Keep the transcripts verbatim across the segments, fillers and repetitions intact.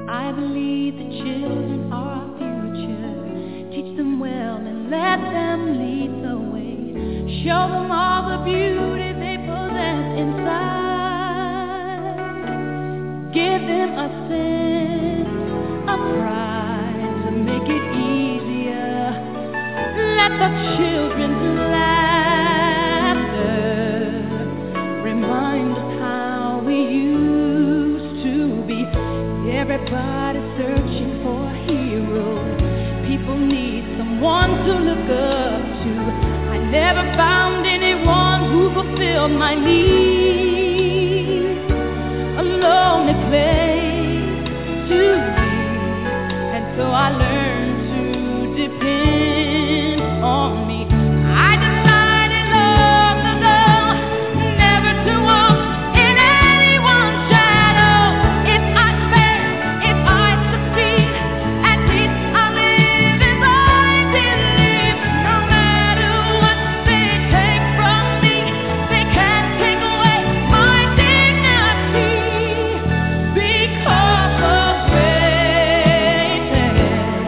I believe the children are our future. Teach them well and let them lead the way. Show them all the beauty they possess inside. Give them a sense of pride to make it easier. Let the children's laughter remind us how we used to be. Everybody's searching for a hero. People need someone to look up to. I never found anyone who fulfilled my needs. A lonely place to be, and so I learned to depend on me. I decided long ago never to walk in anyone's shadow. If I fail, if I succeed, at least I live as I believe. No matter what they take from me, they can't take away my dignity. Because the greatest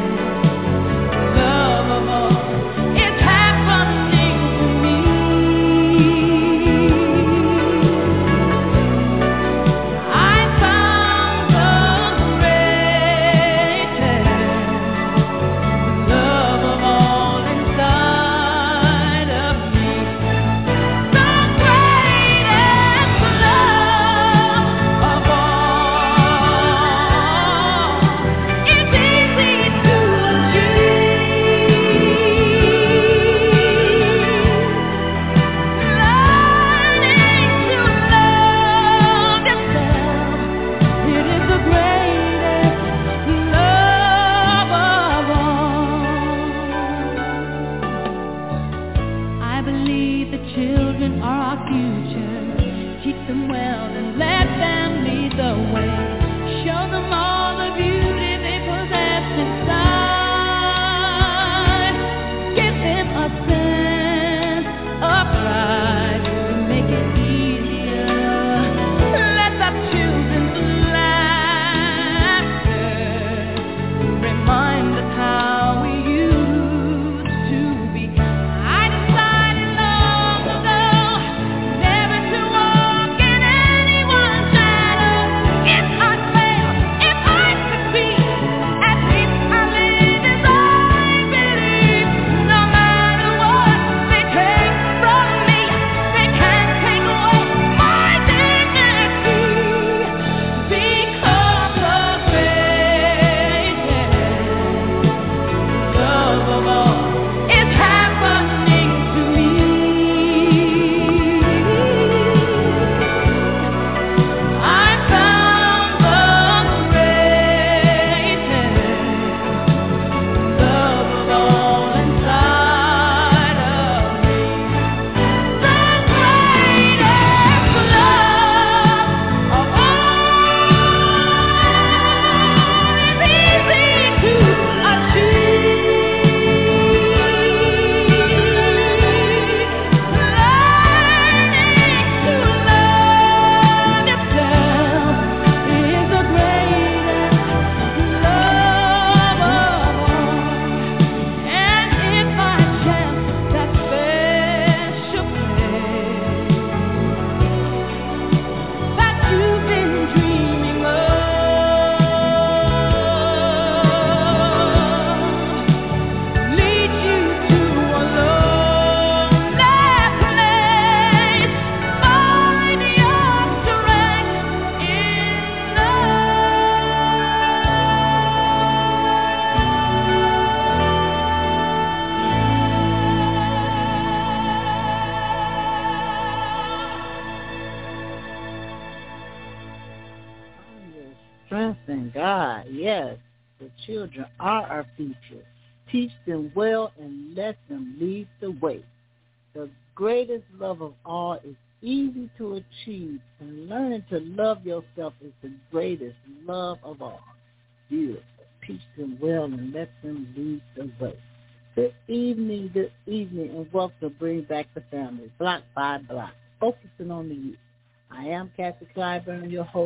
love of all is happening to me. I found the greatest love of all inside of me. The greatest love of all is easy to achieve. Learning to love yourself, it is the greatest love of all. I believe the children are our future. Teach them well and let them lead the way. Show them all the beauty they possess inside. Give them a sense of pride to make it easier. Let the children's laughter remind us how we used to be. I decided long ago never to walk in anyone's shadow. If I fail, if I succeed, at least I live as I believe. No matter what they take from me, they can't take away my dignity. Because the greatest love of all is happening to me. I found the greatest love of all inside of me. The greatest love of all is easy to achieve. Learning to love yourself is the greatest love of all. And if I chance that special place that you've been dreaming of, lead you to a lonely place, find your strength in Strength in God, yes. The children are our future. Teach them well and let them lead the way. The greatest love of all is easy to achieve, and learning to love yourself is the greatest love of all. Beautiful. Teach them well and let them lead the way. Good evening, good evening, and welcome to Bring Back the Family, block by block, focusing on the youth. I am Kathy Clyburn, your host,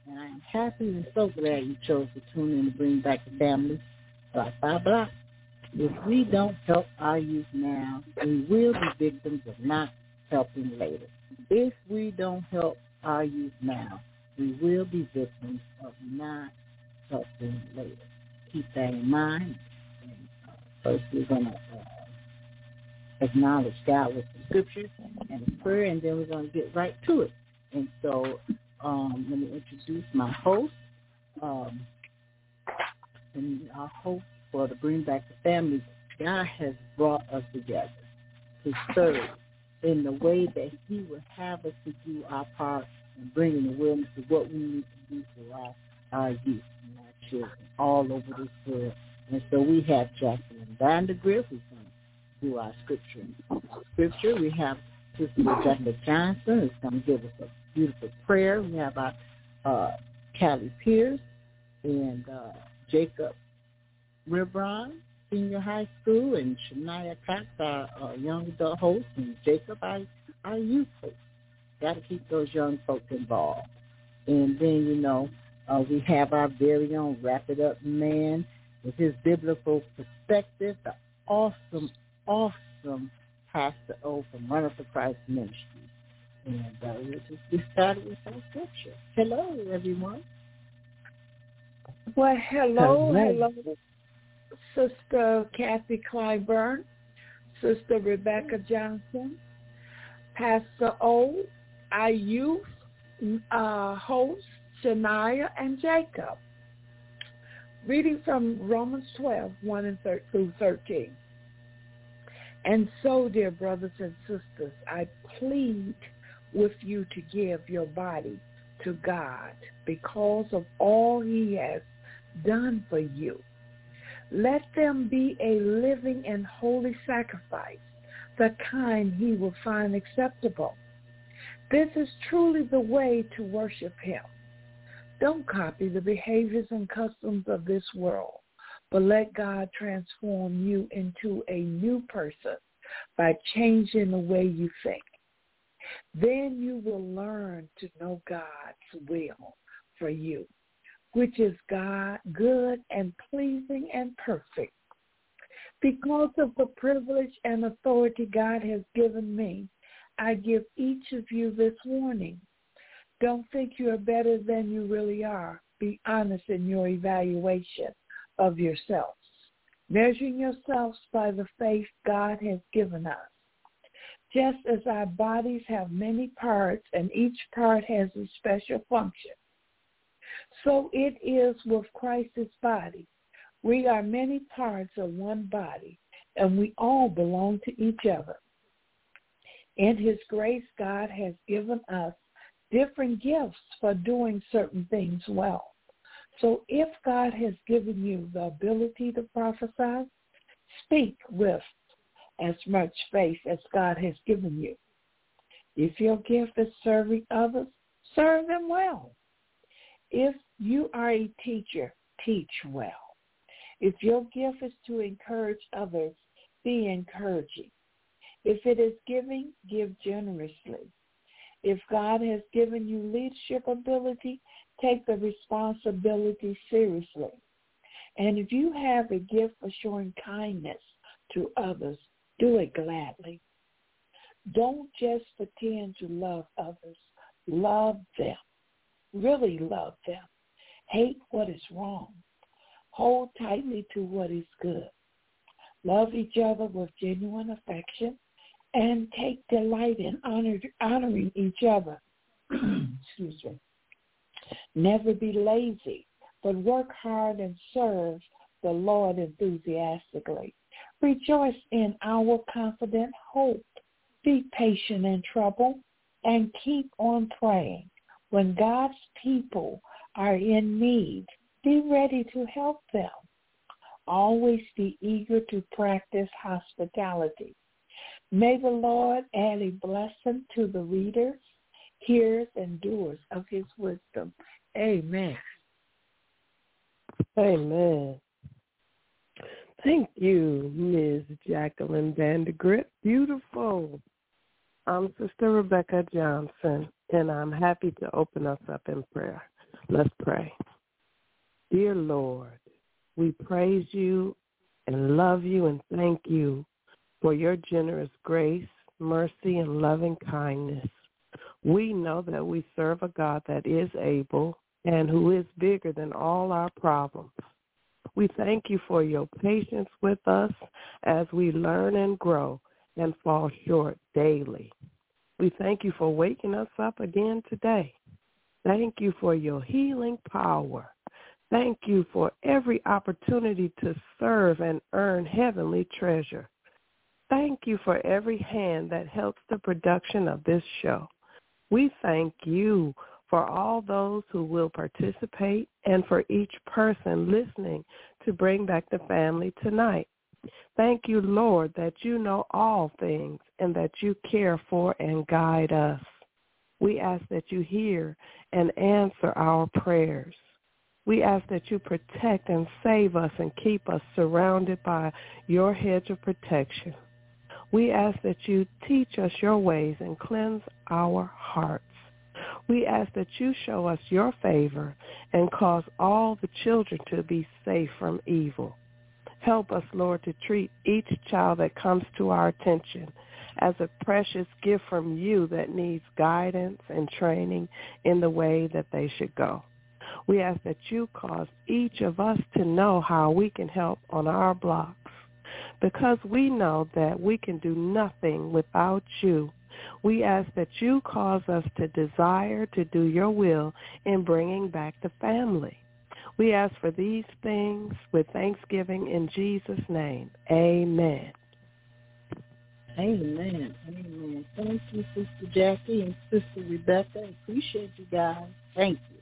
And I am happy and so glad you chose to tune in to Bring Back the Family. Blah, blah, blah. If we don't help our youth now, we will be victims of not helping later. If we don't help our youth now, we will be victims of not helping later. Keep that in mind. And, uh, first, we're going to uh, acknowledge God with the scripture and the prayer, and then we're going to get right to it. And so um, let me introduce my host. Um, and our host for the Bring Back the Family, God has brought us together to serve in the way that he would have us to do our part in bringing awareness to what we need to do for our, our youth and our children all over this world. And so we have Jacqueline Vandergrift, who's going to do our scripture. Our scripture. We have Sister Jacqueline Johnson, who's going to give us a beautiful prayer. We have our uh, Callie Pierce and uh, Jacob Ribron, Senior High School, and Shania Cox, our uh, young adult host, and Jacob, our, our youth host. Got to keep those young folks involved. And then, you know, uh, we have our very own Wrap It Up man with his biblical perspective, the awesome, awesome Pastor O from Runner for Christ Ministries. And uh, we'll just get started with our scripture. Hello, everyone. Well, hello, hello, hello. Sister Kathy Clyburn, Sister Rebecca Johnson, Pastor O, our youth uh, host, Shania and Jacob. Reading from Romans twelve, one and thir- through thirteen. And so, dear brothers and sisters, I plead with you to give your body to God because of all he has done for you. Let them be a living and holy sacrifice, the kind he will find acceptable. This is truly the way to worship him. Don't copy the behaviors and customs of this world, but let God transform you into a new person by changing the way you think. Then you will learn to know God's will for you, which is God, good and pleasing and perfect. Because of the privilege and authority God has given me, I give each of you this warning. Don't think you are better than you really are. Be honest in your evaluation of yourselves, measuring yourselves by the faith God has given us. Just as our bodies have many parts and each part has a special function, so it is with Christ's body. We are many parts of one body, and we all belong to each other. In his grace, God has given us different gifts for doing certain things well. So if God has given you the ability to prophesy, speak with as much faith as God has given you. If your gift is serving others, serve them well. If you are a teacher, teach well. If your gift is to encourage others, be encouraging. If it is giving, give generously. If God has given you leadership ability, take the responsibility seriously. And if you have a gift for showing kindness to others, do it gladly. Don't just pretend to love others. Love them. Really love them. Hate what is wrong. Hold tightly to what is good. Love each other with genuine affection and take delight in honor, honoring each other. Excuse me. Never be lazy, but work hard and serve the Lord enthusiastically. Rejoice in our confident hope. Be patient in trouble and keep on praying. When God's people are in need, be ready to help them. Always be eager to practice hospitality. May the Lord add a blessing to the readers, hearers, and doers of his wisdom. Amen. Amen. Thank you, Miz Jacqueline Vandergrift. Beautiful. I'm Sister Rebecca Johnson, and I'm happy to open us up in prayer. Let's pray. Dear Lord, we praise you and love you and thank you for your generous grace, mercy, and loving kindness. We know that we serve a God that is able and who is bigger than all our problems. We thank you for your patience with us as we learn and grow and fall short daily. We thank you for waking us up again today. Thank you for your healing power. Thank you for every opportunity to serve and earn heavenly treasure. Thank you for every hand that helps the production of this show. We thank you for all those who will participate and for each person listening to bring back the family tonight. Thank you, Lord, that you know all things and that you care for and guide us. We ask that you hear and answer our prayers. We ask that you protect and save us and keep us surrounded by your hedge of protection. We ask that you teach us your ways and cleanse our hearts. We ask that you show us your favor and cause all the children to be safe from evil. Help us, Lord, to treat each child that comes to our attention as a precious gift from you that needs guidance and training in the way that they should go. We ask that you cause each of us to know how we can help on our blocks, because we know that we can do nothing without you. We ask that you cause us to desire to do your will in bringing back the family. We ask for these things with thanksgiving in Jesus' name. Amen. Amen. Amen. Thank you, Sister Jackie and Sister Rebecca. Appreciate you guys. Thank you.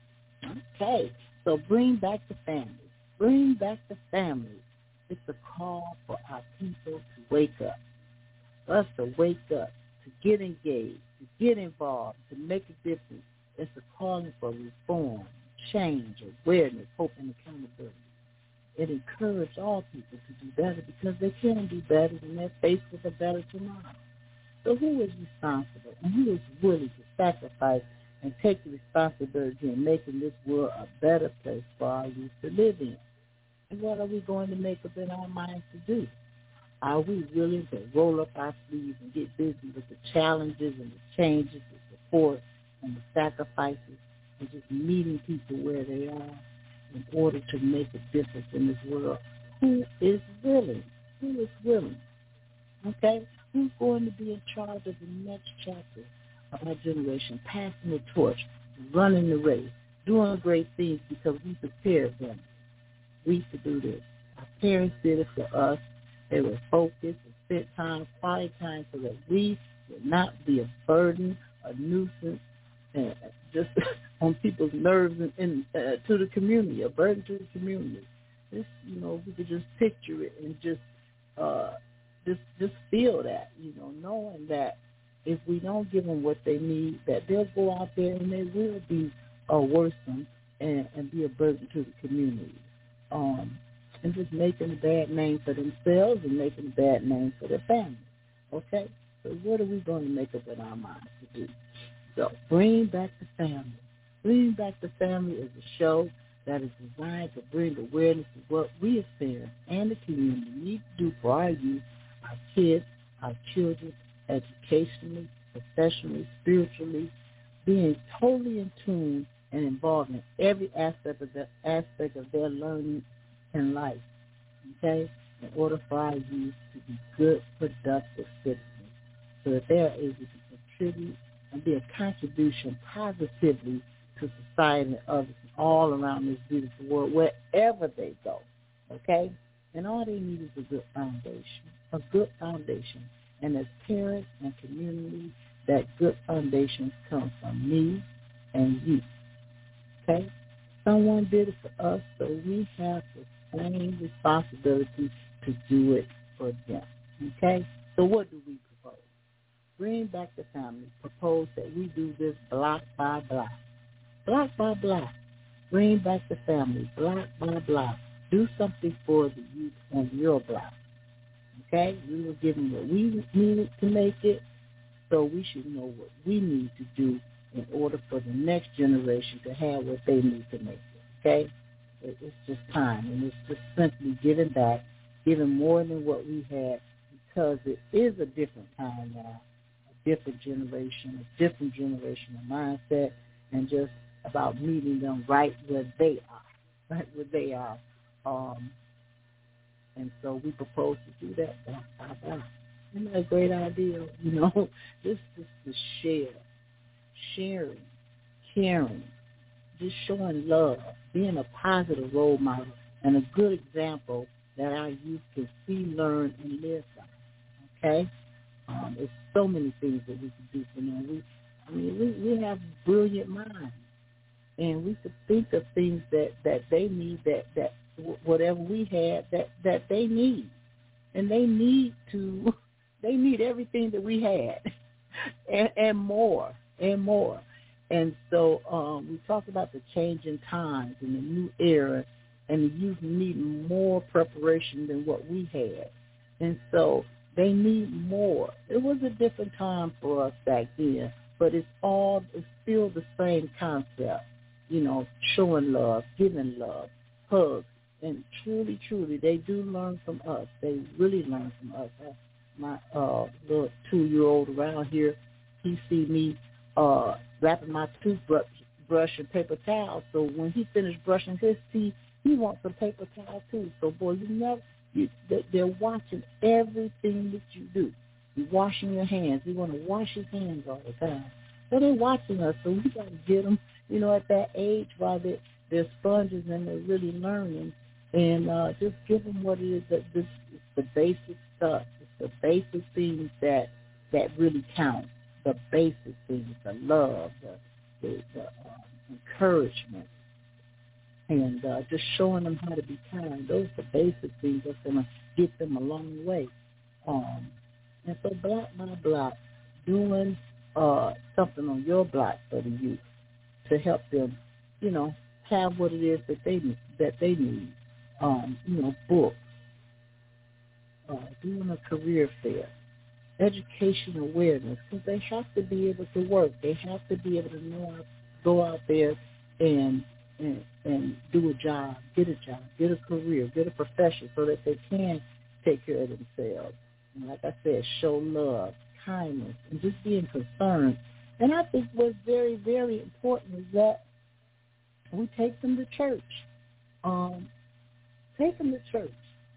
Okay, so bring back the family. Bring back the family. It's a call for our people to wake up. For us to wake up, to get engaged, to get involved, to make a difference. It's a calling for reform, change, awareness, hope, and accountability. It encourages all people to do better because they can do better and they're faced with a better tomorrow. So who is responsible and who is willing to sacrifice and take the responsibility in making this world a better place for our youth to live in? And what are we going to make up in our minds to do? Are we willing to roll up our sleeves and get busy with the challenges and the changes, the support and the sacrifices, and just meeting people where they are in order to make a difference in this world? Who is willing? Who is willing? Okay? Who's going to be in charge of the next chapter of our generation, passing the torch, running the race, doing great things because we prepared them? We could do this. Our parents did it for us. They were focused and spent time, quiet time, so that we would not be a burden, a nuisance, and just on people's nerves and, and uh, to the community, a burden to the community. This, you know, we could just picture it and just, uh, just, just feel that, you know, knowing that if we don't give them what they need, that they'll go out there and they will be uh, worsened and, and be a burden to the community. Um, and just making a bad name for themselves and making a bad name for their family. Okay? So what are we going to make up in our minds to do? So bring back the family. Bring back the family is a show that is designed to bring awareness to what we as parents and the community need to do for our youth, our kids, our children, educationally, professionally, spiritually, being totally in tune and involved in every aspect of their aspect of their learning in life, okay, in order for our youth to be good, productive citizens so that they are able to contribute and be a contribution positively to society and others all around this beautiful world, wherever they go, okay? And all they need is a good foundation, a good foundation. And as parents and community, that good foundation comes from me and you, okay? Someone did it for us, so we have the same responsibility to do it for them, okay? So what do we propose? Bring back the family. Propose that we do this block by block. Block by block. Bring back the family, block by block. Do something for the youth on your block, okay? We were given what we needed to make it, so we should know what we need to do in order for the next generation to have what they need to make it, okay? It, it's just time, and it's just simply giving back, giving more than what we had, because it is a different time now, a different generation, a different generational mindset, and just about meeting them right where they are, right where they are. Um, and so we propose to do that. Isn't that a great idea? You know, just, just to share, sharing, caring, just showing love, being a positive role model and a good example that our youth can see, learn, and live by. Okay? Um, there's so many things that we can do for them. We, I mean, we, we have brilliant minds, and we could think of things that, that they need, that, that whatever we had, that, that they need. And they need to, they need everything that we had and, and more, and more. And so um, we talked about the changing times and the new era, and the youth need more preparation than what we had. And so they need more. It was a different time for us back then, but it's all, it's still the same concept, you know, showing love, giving love, hugs. And truly, truly, they do learn from us. They really learn from us. My uh, little two-year-old around here, he see me uh, wrapping my toothbrush brush and paper towel. So when he finished brushing his teeth, he wants some paper towel too. So, boy, you never, you, they're watching everything that you do. You're washing your hands. You want to wash his hands all the time. So they're watching us. So we got to get them, you know, at that age while they're, they're sponges and they're really learning. And uh, just give them what it is. That this is the basic stuff. It's the basic things that that really count. The basic things, the love, the, the, the uh, encouragement, and uh, just showing them how to be kind. Those are the basic things that's going to get them a long way. Um, and so block by block, doing uh, something on your block for the youth to help them, you know, have what it is that they that they need. Um, you know, books, uh, doing a career fair, education awareness, because they have to be able to work. They have to be able to know, go out there and, and and do a job, get a job, get a career, get a profession, so that they can take care of themselves. And like I said, show love, kindness, and just being concerned. And I think what's very, very important is that we take them to church. Um, take them to church.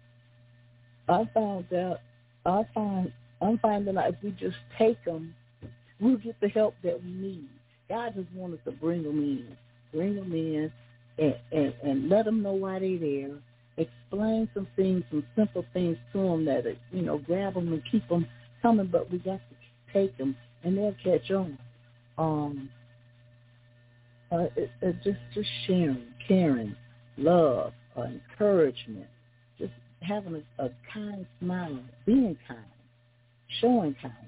I found out, I find, I'm finding out if we just take them, we'll get the help that we need. God just wants us to bring them in, bring them in, and, and, and let them know why they're there. Explain some things, some simple things to them that, you know, grab them and keep them coming, but we got to take them, and they'll catch on. Um, uh, it, it just, just sharing, caring, love, uh, encouragement, just having a, a kind smile, being kind, showing kindness.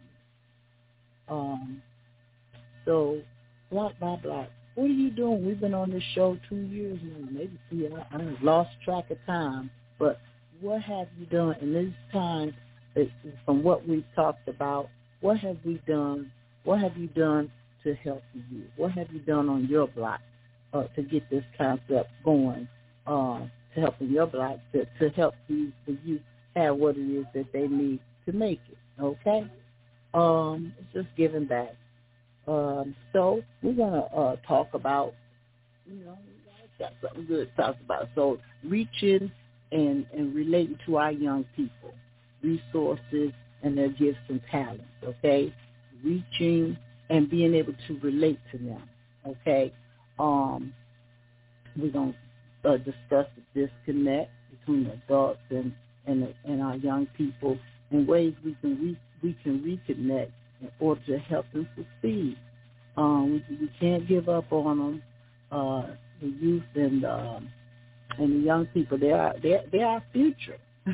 Um, so, block by block, what are you doing? We've been on this show two years now, maybe three. I, I've lost track of time, but what have you done in this time, it, from what we've talked about, what have we done, what have you done to help you? What have you done on your block uh, to get this concept going, uh, to help in your block, to, to help you, the youth have what it is that they need to make it, okay? Um, it's just giving back. Um, so we're going to uh, talk about, you know, got something good to talk about. So reaching and, and relating to our young people, resources and their gifts and talents, okay? Reaching and being able to relate to them, okay? Um, we're going to uh, discuss the disconnect between adults and, and, and our young people and ways we can re, we can reconnect in order to help them succeed. Um, we, we can't give up on them. Uh, the youth and um, and the young people, they are they're, they're our future.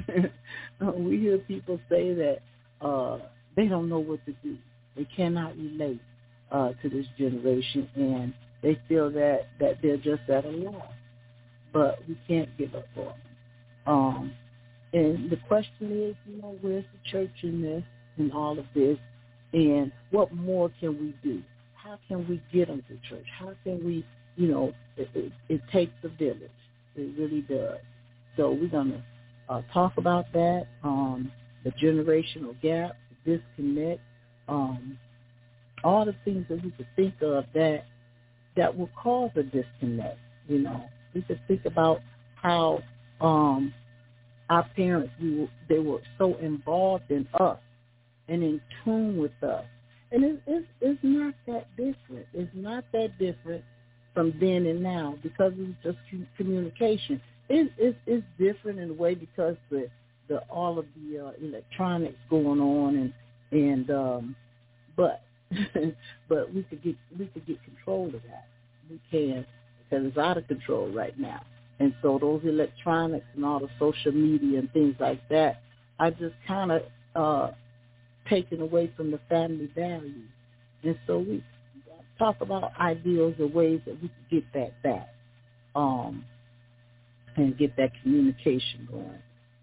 We hear people say that uh, they don't know what to do. They cannot relate uh, to this generation, and they feel that, that they're just at a loss. But we can't give up on them. Um, and the question is, you know, where's the church in this, in all of this, and what more can we do? how can we get them to church? How can we, you know, it, it, it takes a village. It really does. So we're going to uh, talk about that, um, the generational gap, the disconnect, um, all the things that we could think of that that will cause a disconnect. You know, we could think about how um, our parents, we were, they were so involved in us and in tune with us. And it, it's, it's not that different. It's not that different from then and now because it's just communication. It, it, it's different in a way because the, the all of the uh, electronics going on and and um, but but we could get we could get control of that. We can because it's out of control right now. And so those electronics and all the social media and things like that are just kind of uh, taken away from the family values. And so we talk about ideals or ways that we can get that back um, and get that communication going,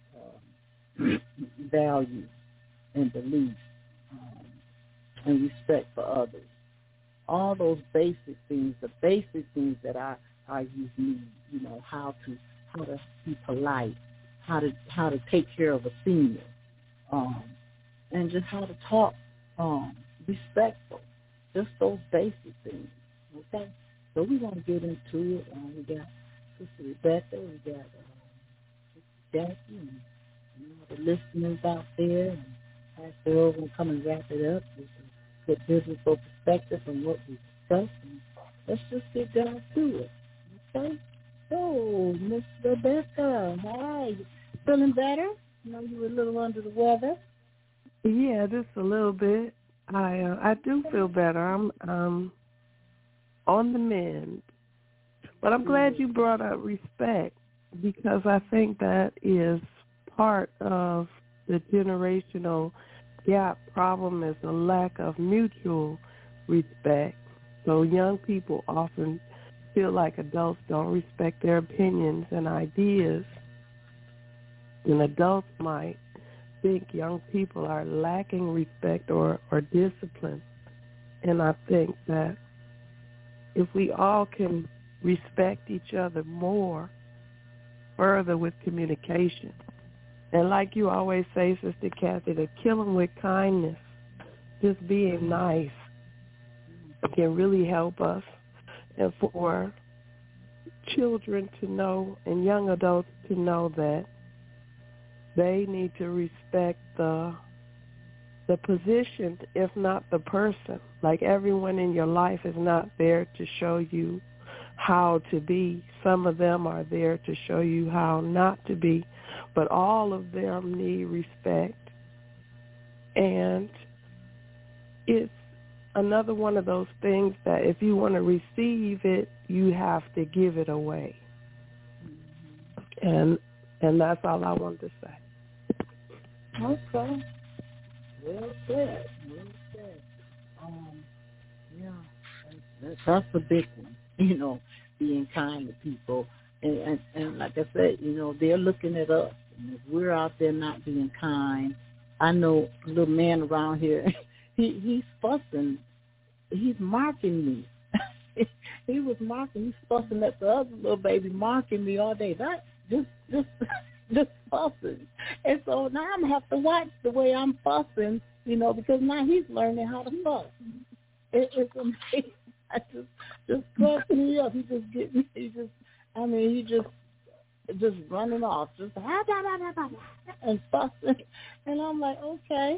um, values and beliefs um, and respect for others. All those basic things, the basic things that our, our youth need, you know, how to how to be polite, how to how to take care of a senior, um, and just how to talk um, respectful. Just those basic things, okay? So we're going to get into it. Um, we got Sister Rebecca, we got uh, Sister Jackie, and you know, the listeners out there, and pass it over and come and wrap it up with a good biblical perspective from what we discussed. And let's just get down to it, okay? So, Miss Rebecca, hi. Feeling better? I know you were a little under the weather. Yeah, just a little bit. I uh, I do feel better. I'm um on the mend, but I'm glad you brought up respect because I think that is part of the generational gap problem is a lack of mutual respect. So young people often feel like adults don't respect their opinions and ideas, and adults might think young people are lacking respect or, or discipline. And I think that if we all can respect each other more, further with communication, and like you always say, Sister Kathy, to kill them with kindness, just being nice can really help us. And for children to know and young adults to know that they need to respect the the position, if not the person. Like everyone in your life is not there to show you how to be. Some of them are there to show you how not to be. But all of them need respect. And it's another one of those things that if you want to receive it, you have to give it away. And and that's all I wanted to say. Okay. Well said. Well said. Um, yeah, that's, that's a big one, you know, being kind to people. And, and, and like I said, you know, they're looking at us. And if we're out there not being kind, I know a little man around here, he he's fussing. He's marking me. He was marking. He's fussing at the other little baby, marking me all day. That just, just, just fussing. And so now I'm gonna have to watch the way I'm fussing, you know, because now he's learning how to fuss. It, it's amazing. I just, just cracks me up. He just get me. He just, I mean, he just, just running off, just ah, da, da, da, da, and fussing. And I'm like, okay.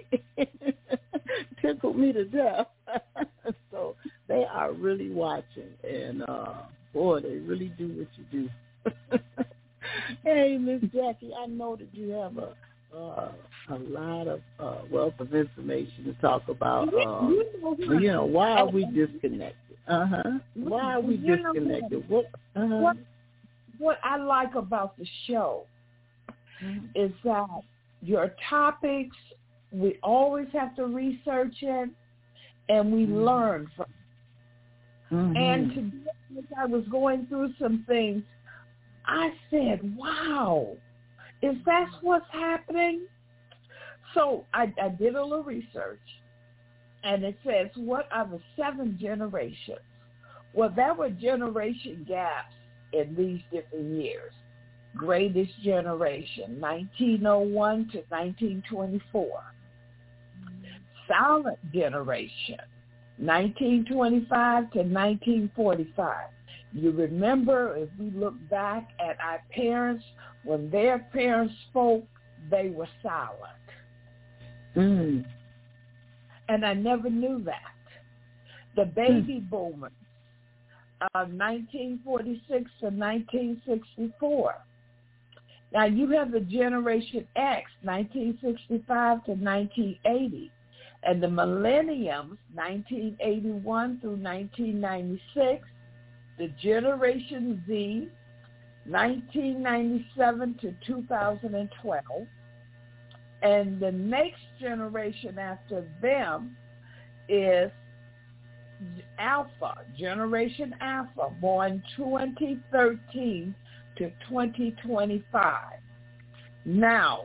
Tickled me to death. So they are really watching, and uh, boy, they really do what you do. Hey, Miss Jackie, I know that you have a uh, a lot of uh, wealth of information to talk about. Um, you know, why are we disconnected? Uh huh. Why are we disconnected? What? Uh-huh. What? What I like about the show mm-hmm. is that your topics, we always have to research it, and we mm-hmm. learn from it. Mm-hmm. And today, as I was going through some things, I said, wow, is that what's happening? So I, I did a little research, and it says, what are the seven generations? Well, there were generation gaps in these different years. Greatest generation, nineteen oh one to nineteen twenty-four. Silent generation, nineteen twenty-five to nineteen forty-five. You remember, if we look back at our parents, when their parents spoke, they were silent. Mm. And I never knew that. The baby mm. boomers, uh, nineteen forty-six to nineteen sixty-four. Now, you have the Generation X, nineteen sixty-five to nineteen eighty. And the millenniums, nineteen eighty-one through nineteen ninety-six. The Generation Z, nineteen ninety-seven to two thousand twelve. And the next generation after them is Alpha, Generation Alpha, born twenty thirteen to twenty twenty-five. Now,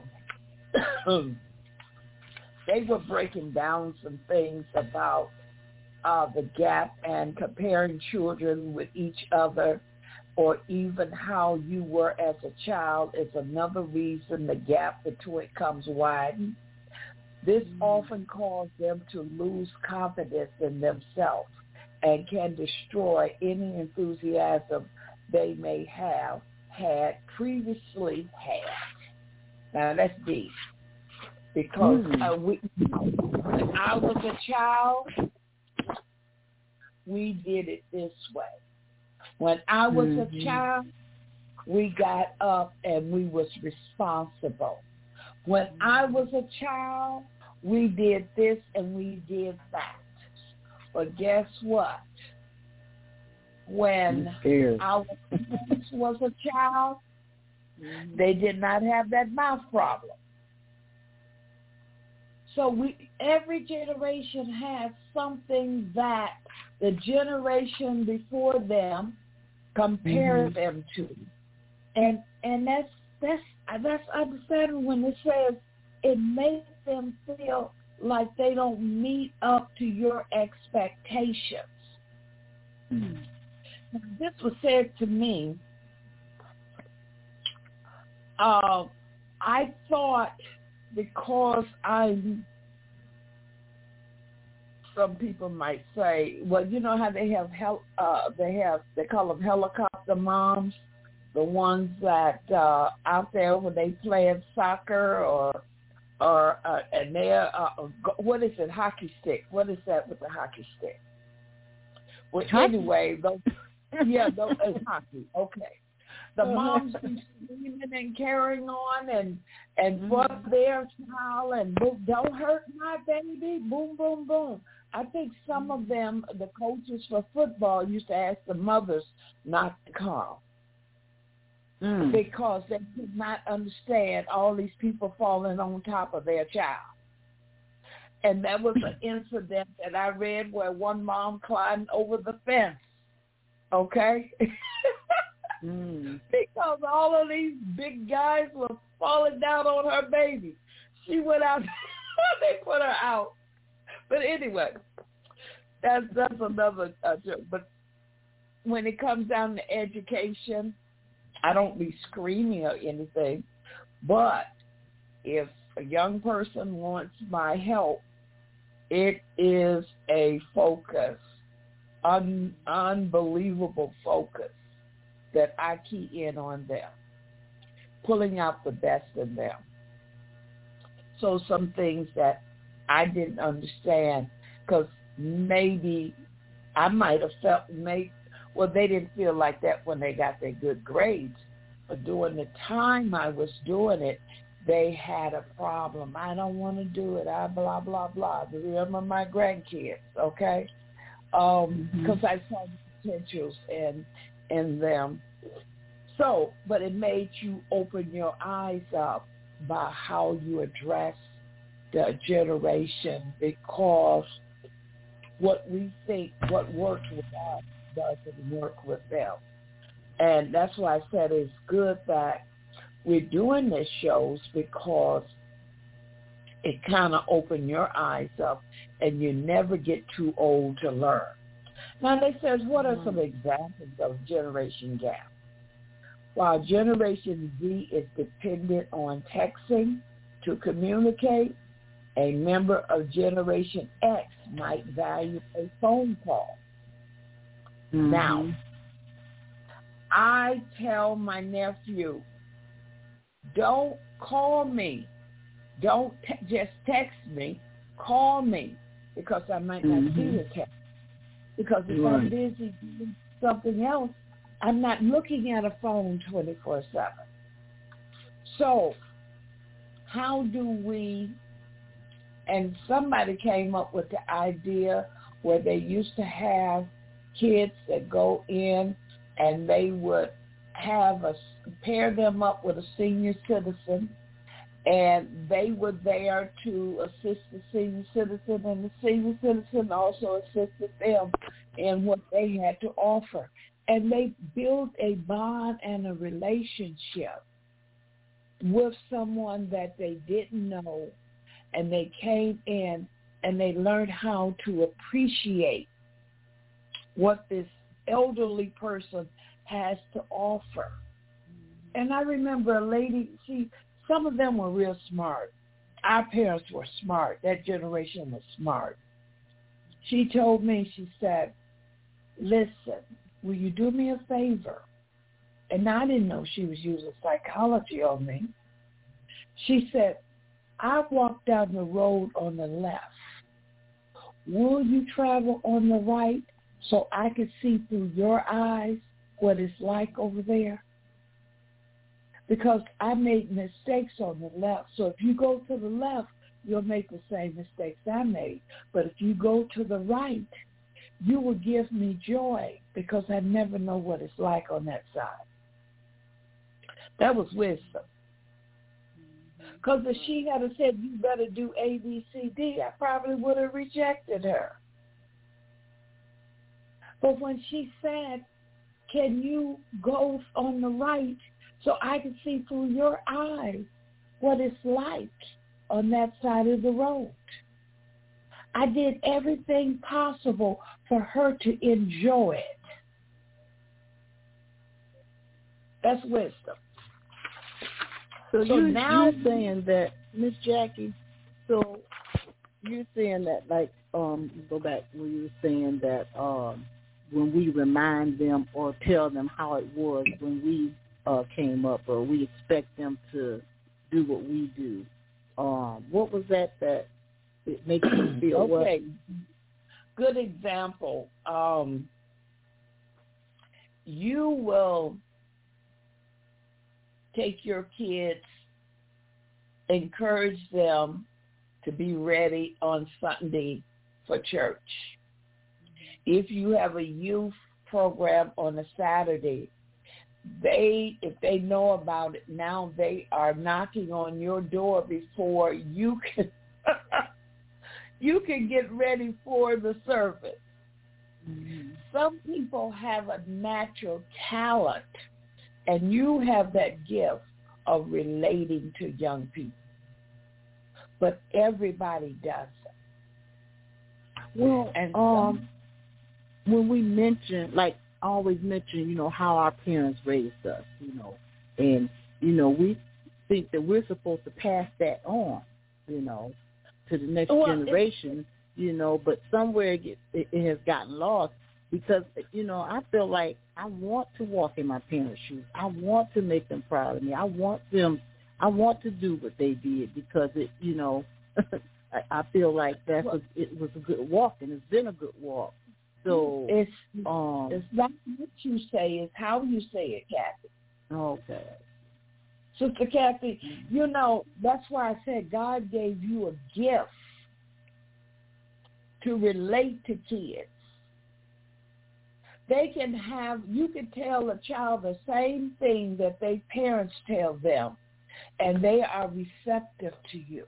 they were breaking down some things about uh, the gap and comparing children with each other, or even how you were as a child is another reason the gap between comes widened. This mm-hmm. often causes them to lose confidence in themselves and can destroy any enthusiasm they may have had previously had. Now, that's deep. Because mm. uh, we, when I was a child, we did it this way. When I was mm-hmm. a child, we got up and we was responsible. When I was a child, we did this and we did that. But guess what? When our parents was a child, mm-hmm. they did not have that mouth problem. So we, every generation has something that the generation before them compares mm-hmm. them to, and and that's that's that's understandable when it says it makes them feel like they don't meet up to your expectations. Mm-hmm. This was said to me. Uh, I thought. Because I'm, some people might say, well, you know how they have, hel- uh, they have, they call them helicopter moms, the ones that uh, out there when they playing soccer or, or uh, and they're, uh, what is it, hockey stick? What is that with the hockey stick? Well, hockey. Anyway, those, yeah, those is hockey. Okay. The moms be screaming and carrying on and and fuck mm-hmm. their child and boom, don't hurt my baby, boom, boom, boom. I think some of them, the coaches for football, used to ask the mothers not to come mm. because they could not understand all these people falling on top of their child. And that was an incident that I read where one mom climbed over the fence, okay? Mm. Because all of these big guys were falling down on her baby. She went out. They put her out. But anyway, that's that's another uh, joke. But when it comes down to education, I don't be screaming or anything. But if a young person wants my help, it is a focus, un, unbelievable focus, that I key in on them, pulling out the best in them. So some things that I didn't understand, because maybe I might have felt, maybe, well, they didn't feel like that when they got their good grades, but during the time I was doing it, they had a problem. I don't want to do it. I blah, blah, blah. Remember my grandkids, okay? Because um, mm-hmm. I saw the potentials in in them. So, but it made you open your eyes up by how you address the generation, because what we think, what works with us doesn't work with them. And that's why I said it's good that we're doing these shows, because it kind of open your eyes up, and you never get too old to learn. Now, they says, what are some examples of generation gap? While Generation Z is dependent on texting to communicate, a member of Generation X might value a phone call. Mm-hmm. Now, I tell my nephew, don't call me. Don't te- just text me. Call me, because I might not mm-hmm. see the text. Because if right. I'm busy doing something else, I'm not looking at a phone twenty-four seven. So how do we, and somebody came up with the idea where they used to have kids that go in and they would have a, pair them up with a senior citizen, and they were there to assist the senior citizen, and the senior citizen also assisted them in what they had to offer. And they built a bond and a relationship with someone that they didn't know, and they came in and they learned how to appreciate what this elderly person has to offer. And I remember a lady, she, some of them were real smart. Our parents were smart. That generation was smart. She told me, she said, listen, will you do me a favor? And I didn't know she was using psychology on me. She said, I walk down the road on the left. Will you travel on the right so I can see through your eyes what it's like over there? Because I made mistakes on the left. So if you go to the left, you'll make the same mistakes I made. But if you go to the right, you will give me joy, because I never know what it's like on that side. That was wisdom. Because if she had said, you better do A, B, C, D, I probably would have rejected her. But when she said, can you go on the right so I can see through your eyes what it's like on that side of the road, I did everything possible for her to enjoy it. That's wisdom. So, so you, now you're saying that, Miss Jackie, so you're saying that, like, um, go back where you were saying that um, when we remind them or tell them how it was when we uh, came up, or we expect them to do what we do, um, what was that that it makes you feel okay. what? Good example. Um, you will take your kids, encourage them to be ready on Sunday for church. If you have a youth program on a Saturday, they, if they know about it, now they are knocking on your door before you can you can get ready for the service. Mm-hmm. Some people have a natural talent, and you have that gift of relating to young people. But everybody doesn't. Well, and um, some, when we mention, like, I always mention, you know, how our parents raised us, you know, and, you know, we think that we're supposed to pass that on, you know, to the next well, generation, you know, but somewhere it, gets, it, it has gotten lost, because, you know, I feel like I want to walk in my parents' shoes. I want to make them proud of me. I want them, I want to do what they did, because it, you know, I, I feel like that was, it was a good walk, and it's been a good walk. So it's um, it's not what you say, it's how you say it, Kathy. Okay. Sister Kathy, you know, that's why I said God gave you a gift to relate to kids. They can have, you can tell a child the same thing that their parents tell them, and they are receptive to you.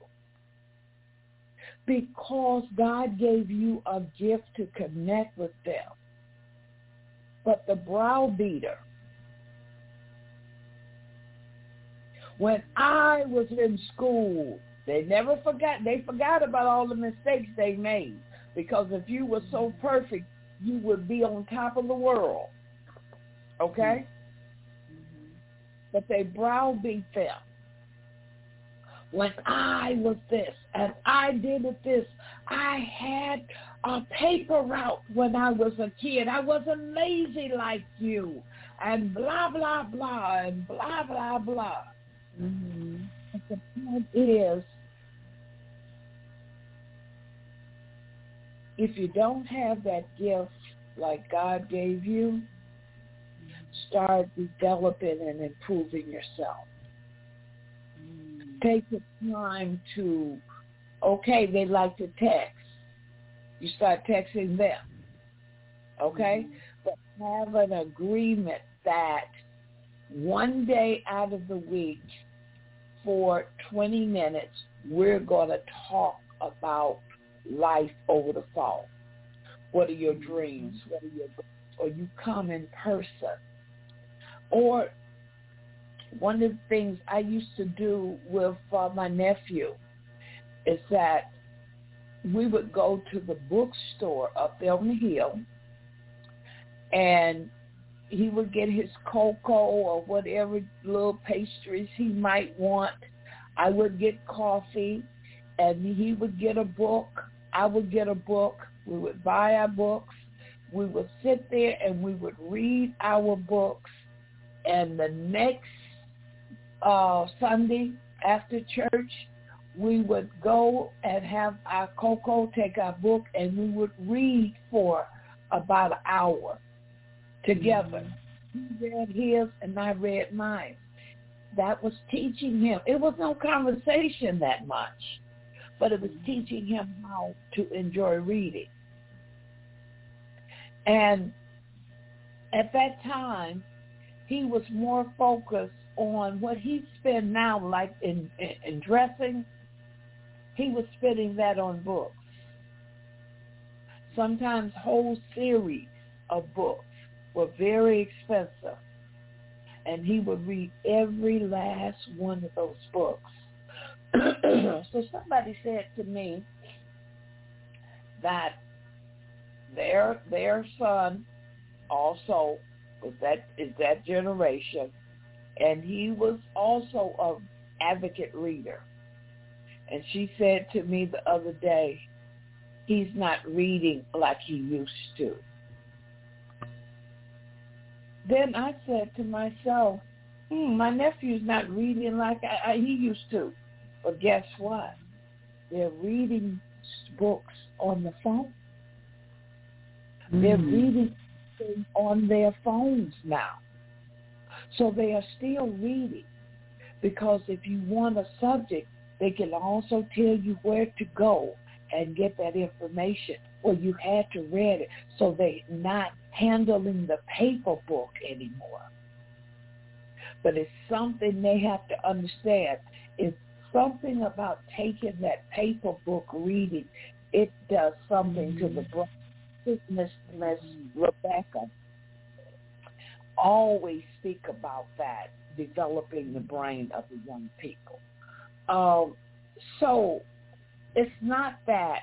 Because God gave you a gift to connect with them. But the browbeater, when I was in school, They never forgot. They forgot about all the mistakes they made, because if you were so perfect, you would be on top of the world. Okay? Mm-hmm. But they browbeat them. When I was this and I did it this, I had a paper route when I was a kid. I wasn't lazy like you, and blah, blah, blah, and blah, blah, blah. Mm-hmm. But the point is, if you don't have that gift like God gave you, start developing and improving yourself. Take the time to, okay, they like to text. You start texting them, okay? Mm-hmm. But have an agreement that one day out of the week for twenty minutes, we're going to talk about life over the phone. What are your dreams? What are your goals? Or you come in person. Or one of the things I used to do with uh, my nephew is that we would go to the bookstore up there on the hill, and he would get his cocoa or whatever little pastries he might want. I would get coffee, and he would get a book. I would get a book. We would buy our books. We would sit there and we would read our books, and the next Uh, Sunday after church, we would go and have our cocoa, take our book, and we would read for about an hour together. Mm-hmm. He read his and I read mine. That was teaching him. It was no conversation that much, but it was teaching him how to enjoy reading. And at that time, he was more focused on what he spent now, like in, in, in dressing. He was spending that on books. Sometimes whole series of books were very expensive, and he would read every last one of those books. So somebody said to me that their their son also was that is that generation. And he was also an advocate reader. And she said to me the other day, he's not reading like he used to. Then I said to myself, hmm, my nephew's not reading like I, I, he used to. But guess what? They're reading books on the phone. Mm-hmm. They're reading things on their phones now. So they are still reading, because if you want a subject, they can also tell you where to go and get that information, or you had to read it. So they're not handling the paper book anymore. But it's something they have to understand. It's something about taking that paper book reading. It does something mm-hmm. to the brain. Miss Miss Rebecca always speak about that, developing the brain of the young people. Um, so it's not that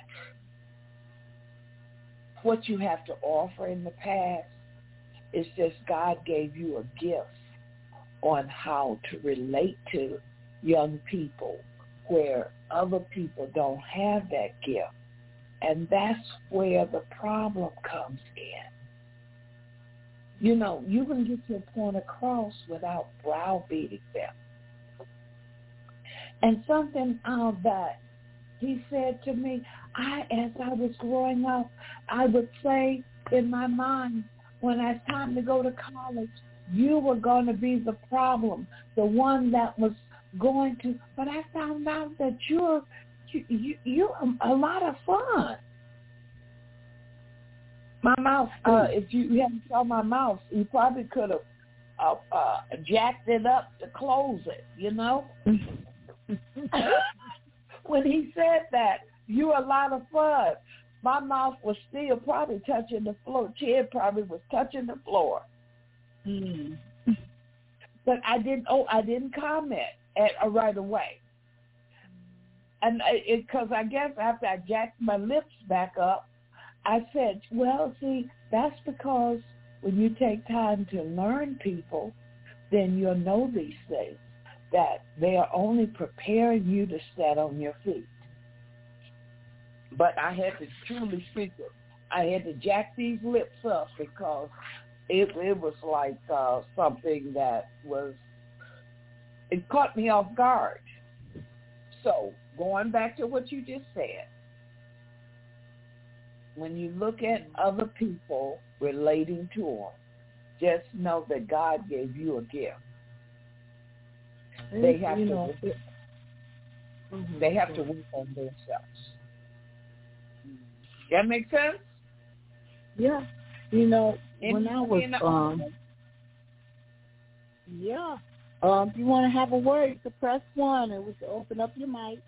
what you have to offer in the past. It's just God gave you a gift on how to relate to young people where other people don't have that gift. And that's where the problem comes in. You know, you can get your point across without browbeating them. And something uh, that he said to me, I, as I was growing up, I would say in my mind, when it's time to go to college, you were going to be the problem, the one that was going to. But I found out that you're you, you, you're a lot of fun. My mouth, uh, if you hadn't saw my mouth, you probably could have uh, uh, jacked it up to close it, you know? When he said that, you're a lot of fun, my mouth was still probably touching the floor. Chin probably was touching the floor. Mm. But I didn't, oh, I didn't comment at, uh, right away. and because I guess after I jacked my lips back up, I said, well, see, that's because when you take time to learn people, then you'll know these things, that they are only preparing you to stand on your feet. But I had to truly speak it. I had to jack these lips up because it it was like uh, something that was, it caught me off guard. So going back to what you just said, when you look at other people relating to them, just know that God gave you a gift. They have you to know, work, they have to work on themselves. That makes sense? Yeah. You know, And when I was, the, um, yeah. Um, if you want to have a word, you can press one and we can open up your mic.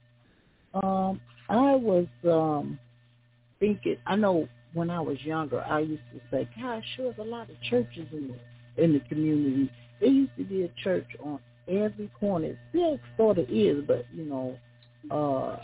Um, I was um, thinking, I know when I was younger, I used to say, gosh, sure, there's a lot of churches in the, in the community. There used to be a church on every corner. It still sort of is, but, you know, uh,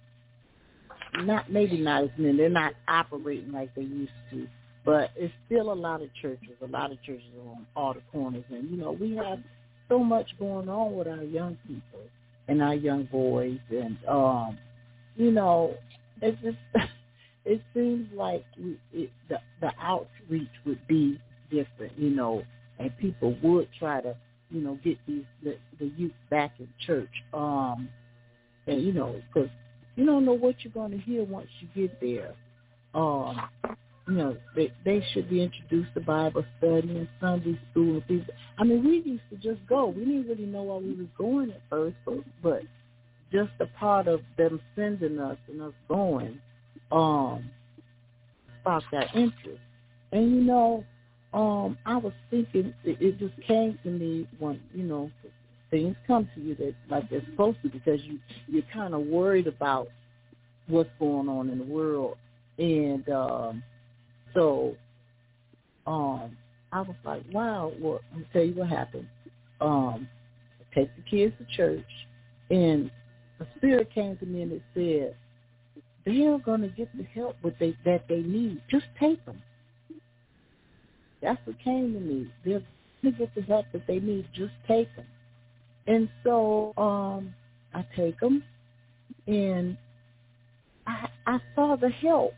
not maybe not as many. They're not operating like they used to. But it's still a lot of churches. A lot of churches are on all the corners. And, you know, we have so much going on with our young people and our young boys. And, um, you know, it just it seems like we, it, the, the outreach would be different, you know, and people would try to, you know, get these the, the youth back in church. Um, and, you know, because you don't know what you're going to hear once you get there. Um, you know, they they should be introduced to Bible study and Sunday school and things. I mean, we used to just go. We didn't really know where we was going at first, but, but just a part of them sending us and us going um, sparked our interest. And, you know, um, I was thinking, it, it just came to me when, you know, things come to you that like they're supposed to, because you, you're kind of worried about what's going on in the world. And um, so um, I was like, wow, well, I'll tell you what happened. Um, I take the kids to church, and a spirit came to me and it said, they're going to get the help with they, that they need. Just take them. That's what came to me. They're going to get the help that they need. Just take them. And so um, I take them, and I, I saw the help.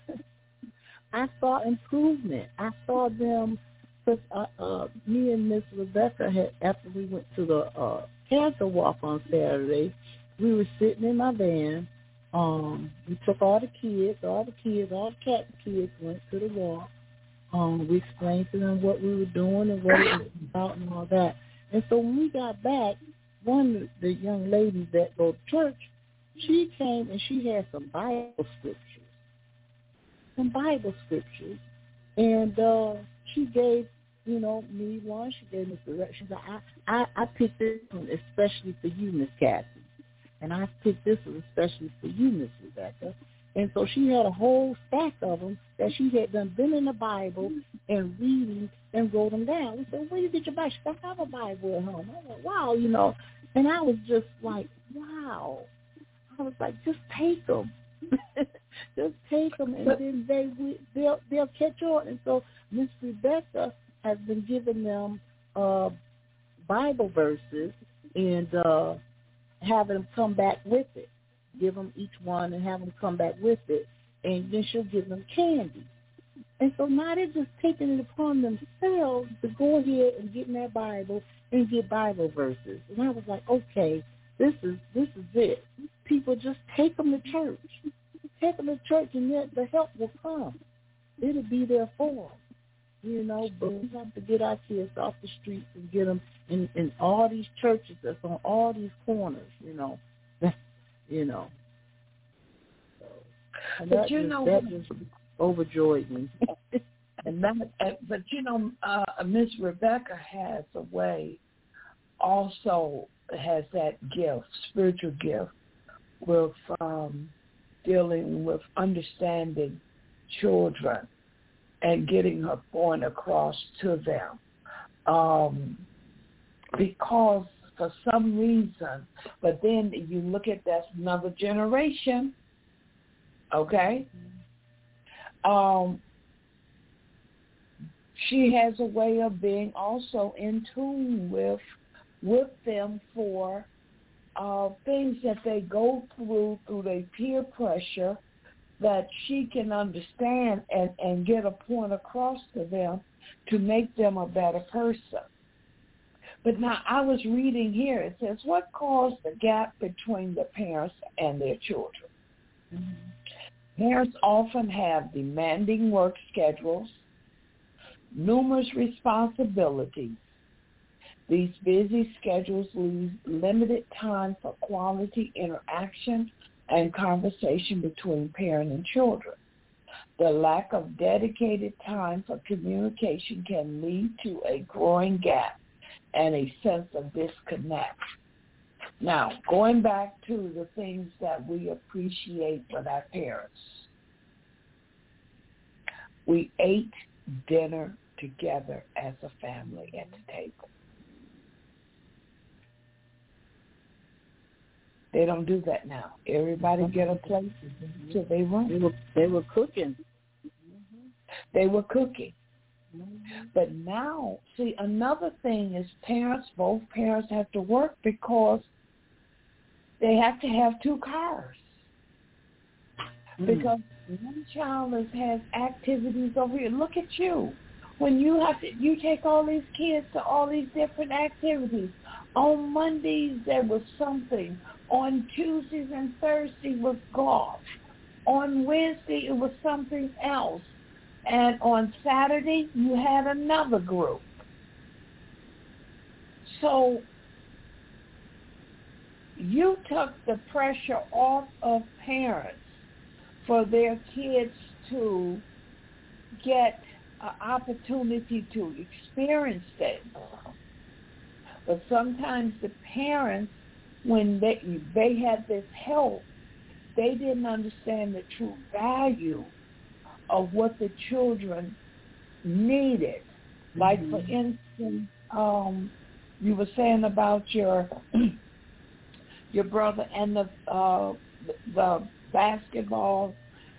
I saw improvement. I saw them, because uh, uh, me and Miss Rebecca had, after we went to the uh, cancer walk on Saturday, we were sitting in my van. Um, we took all the kids, all the kids, all the cat kids went to the walk. Um, we explained to them what we were doing and what it was about and all that. And so when we got back, one of the young ladies that go to church, she came and she had some Bible scriptures, some Bible scriptures, and uh, she gave, you know, me one. She gave me directions. I, I, I picked this one especially for you, Miss Kathy, and I picked this one especially for you, Miss Rebecca. And so she had a whole stack of them that she had done been in the Bible and reading and wrote them down. We said, where you get your Bible? She said, I have a Bible at home. I went, wow, you know. And I was just like, wow. I was like, just take them. Just take them, and then they will, they'll, they'll catch on. And so Miss Rebecca has been giving them uh, Bible verses and uh, having them come back with it. Give them each one and have them come back with it, and then she'll give them candy. And so now they're just taking it upon themselves to go ahead and get in that Bible and get Bible verses. And I was like, okay, this is this is it. People, just take them to church. Take them to church, and then the help will come. It'll be there for them, you know. But we have to get our kids off the streets and get them in, in all these churches that's on all these corners, you know. You know, so, and but that you just, know, that just overjoyed me. and that, but you know, uh, Miss Rebecca has a way, also has that gift, spiritual gift, with um, dealing with understanding children and getting her point across to them, um, because for some reason. But then you look at that's another generation, okay? Um, she has a way of being also in tune with with them for uh, things that they go through through their peer pressure, that she can understand and, and get a point across to them to make them a better person. But now I was reading here, it says, what caused the gap between the parents and their children? Mm-hmm. Parents often have demanding work schedules, numerous responsibilities. These busy schedules leave limited time for quality interaction and conversation between parent and children. The lack of dedicated time for communication can lead to a growing gap and a sense of disconnect. Now, going back to the things that we appreciate with our parents. We ate dinner together as a family at the table. They don't do that now. Everybody get a plate to their room. They were, they were cooking. They were cooking. But now, see, another thing is parents, both parents have to work because they have to have two cars. Mm. Because one child is, has activities over here. Look at you. When you have to, you take all these kids to all these different activities. On Mondays, there was something. On Tuesdays and Thursdays was golf. On Wednesday, it was something else. And on Saturday, you had another group. So you took the pressure off of parents for their kids to get an opportunity to experience things. But sometimes the parents, when they they had this help, they didn't understand the true value of what the children needed. Mm-hmm. Like, for instance, um, you were saying about your your brother and the uh, the basketball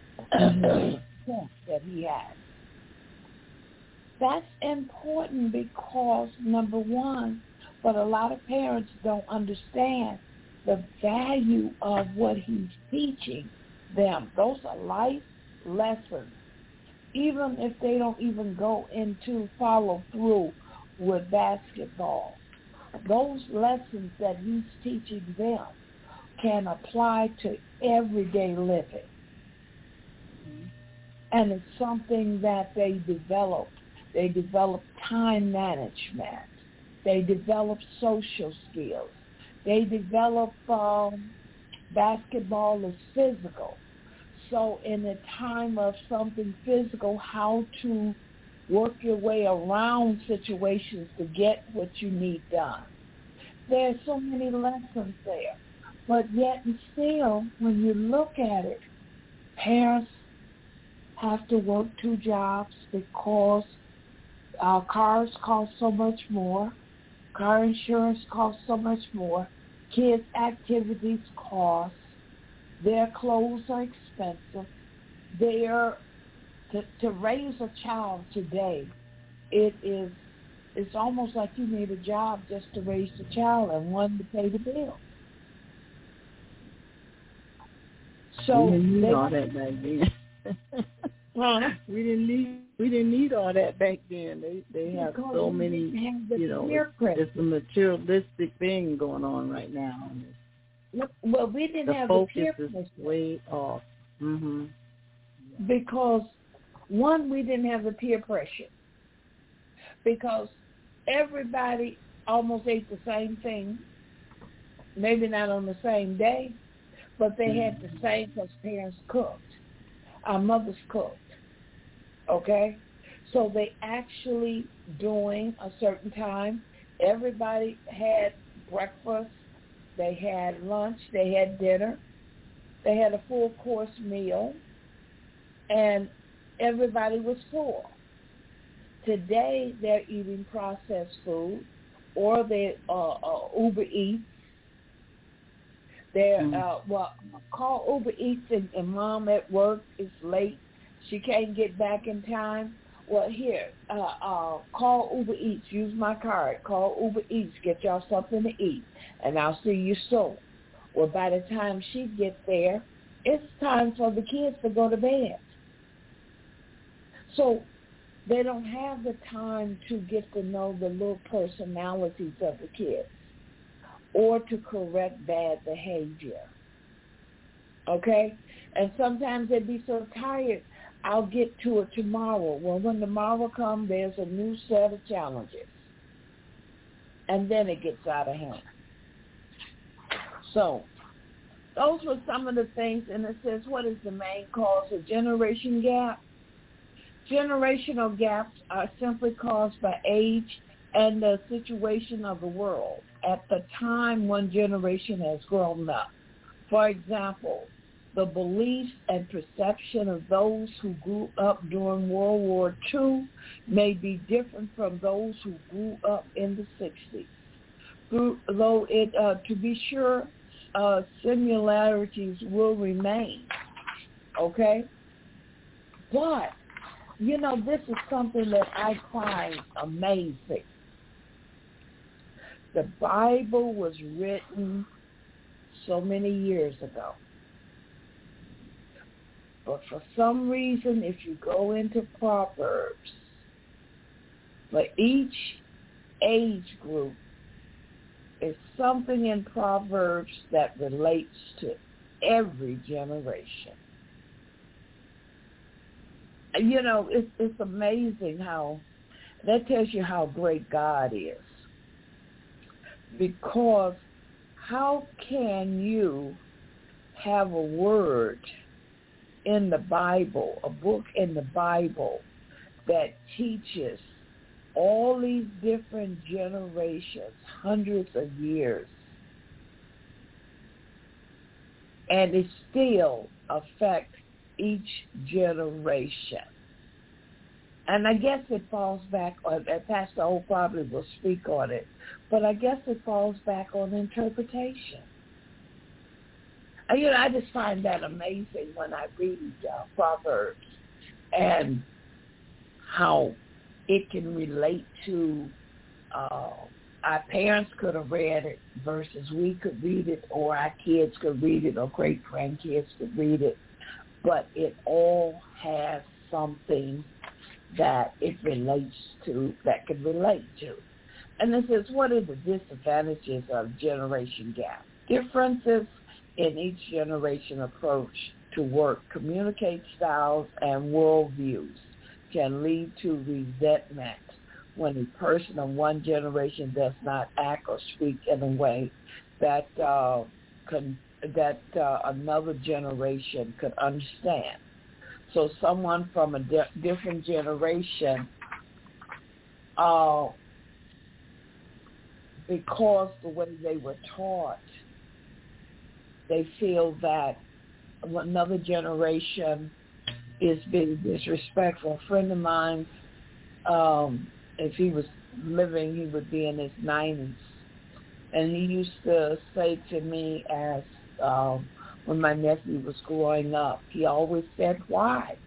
that he had. That's important because, number one, but a lot of parents don't understand the value of what he's teaching them. Those are life lessons. Even if they don't even go into follow through with basketball, those lessons that he's teaching them can apply to everyday living. And it's something that they develop. They develop time management. They develop social skills. They develop um, basketball is physical. So in a time of something physical, how to work your way around situations to get what you need done. There are so many lessons there. But yet and still, when you look at it, parents have to work two jobs because our cars cost so much more. Car insurance costs so much more. Kids' activities cost. Their clothes are expensive. They're, to, to raise a child today, it is it's almost like you need a job just to raise the child and one to pay the bill. So we didn't need they, all that back then. Huh? We didn't need we didn't need all that back then. They they have because so many, you know, it's, it's a materialistic thing going on right now. Well, we didn't the have focus the peer is pressure. way off. Mm-hmm. Because one, we didn't have the peer pressure. Because everybody almost ate the same thing, maybe not on the same day, but they had the same because parents cooked. Our mothers cooked, okay? So they actually, during a certain time, everybody had breakfast, they had lunch, they had dinner, they had a full course meal, and everybody was full. Today, they're eating processed food. or they uh, uh, Uber Eats. They're, Mm. uh, well, call Uber Eats and, and mom at work is late. She can't get back in time. Well, here, uh, uh, call Uber Eats. Use my card. Call Uber Eats. Get y'all something to eat, and I'll see you soon. Well, by the time she gets there, it's time for the kids to go to bed. So they don't have the time to get to know the little personalities of the kids or to correct bad behavior. Okay? And sometimes they'd be so tired, I'll get to it tomorrow. Well, when tomorrow comes, there's a new set of challenges. And then it gets out of hand. So those were some of the things, and it says, what is the main cause of generation gap? Generational gaps are simply caused by age and the situation of the world at the time one generation has grown up. For example, the beliefs and perception of those who grew up during World War Two may be different from those who grew up in the sixties. Though it, uh, to be sure, uh, similarities will remain, okay? But, you know, this is something that I find amazing. The Bible was written so many years ago. But for some reason, if you go into Proverbs, for each age group, is something in Proverbs that relates to every generation. You know, it's, it's amazing how, that tells you how great God is. Because how can you have a word in the Bible, a book in the Bible that teaches all these different generations, hundreds of years, and it still affects each generation? And I guess it falls back on, and Pastor O probably will speak on it, but I guess it falls back on interpretation. And, you know, I just find that amazing when I read uh, Proverbs and how it can relate to, uh, our parents could have read it versus we could read it, or our kids could read it, or great-grandkids could read it. But it all has something that it relates to, that can relate to. And it says, what are the disadvantages of generation gap? Differences in each generation approach to work, communicate styles, and worldviews can lead to resentment when a person of one generation does not act or speak in a way that uh, con- that uh, another generation could understand. So someone from a di- different generation, uh, because the way they were taught, they feel that another generation is being disrespectful. A friend of mine, um, if he was living, he would be in his nineties. And he used to say to me as um, when my nephew was growing up, he always said, why?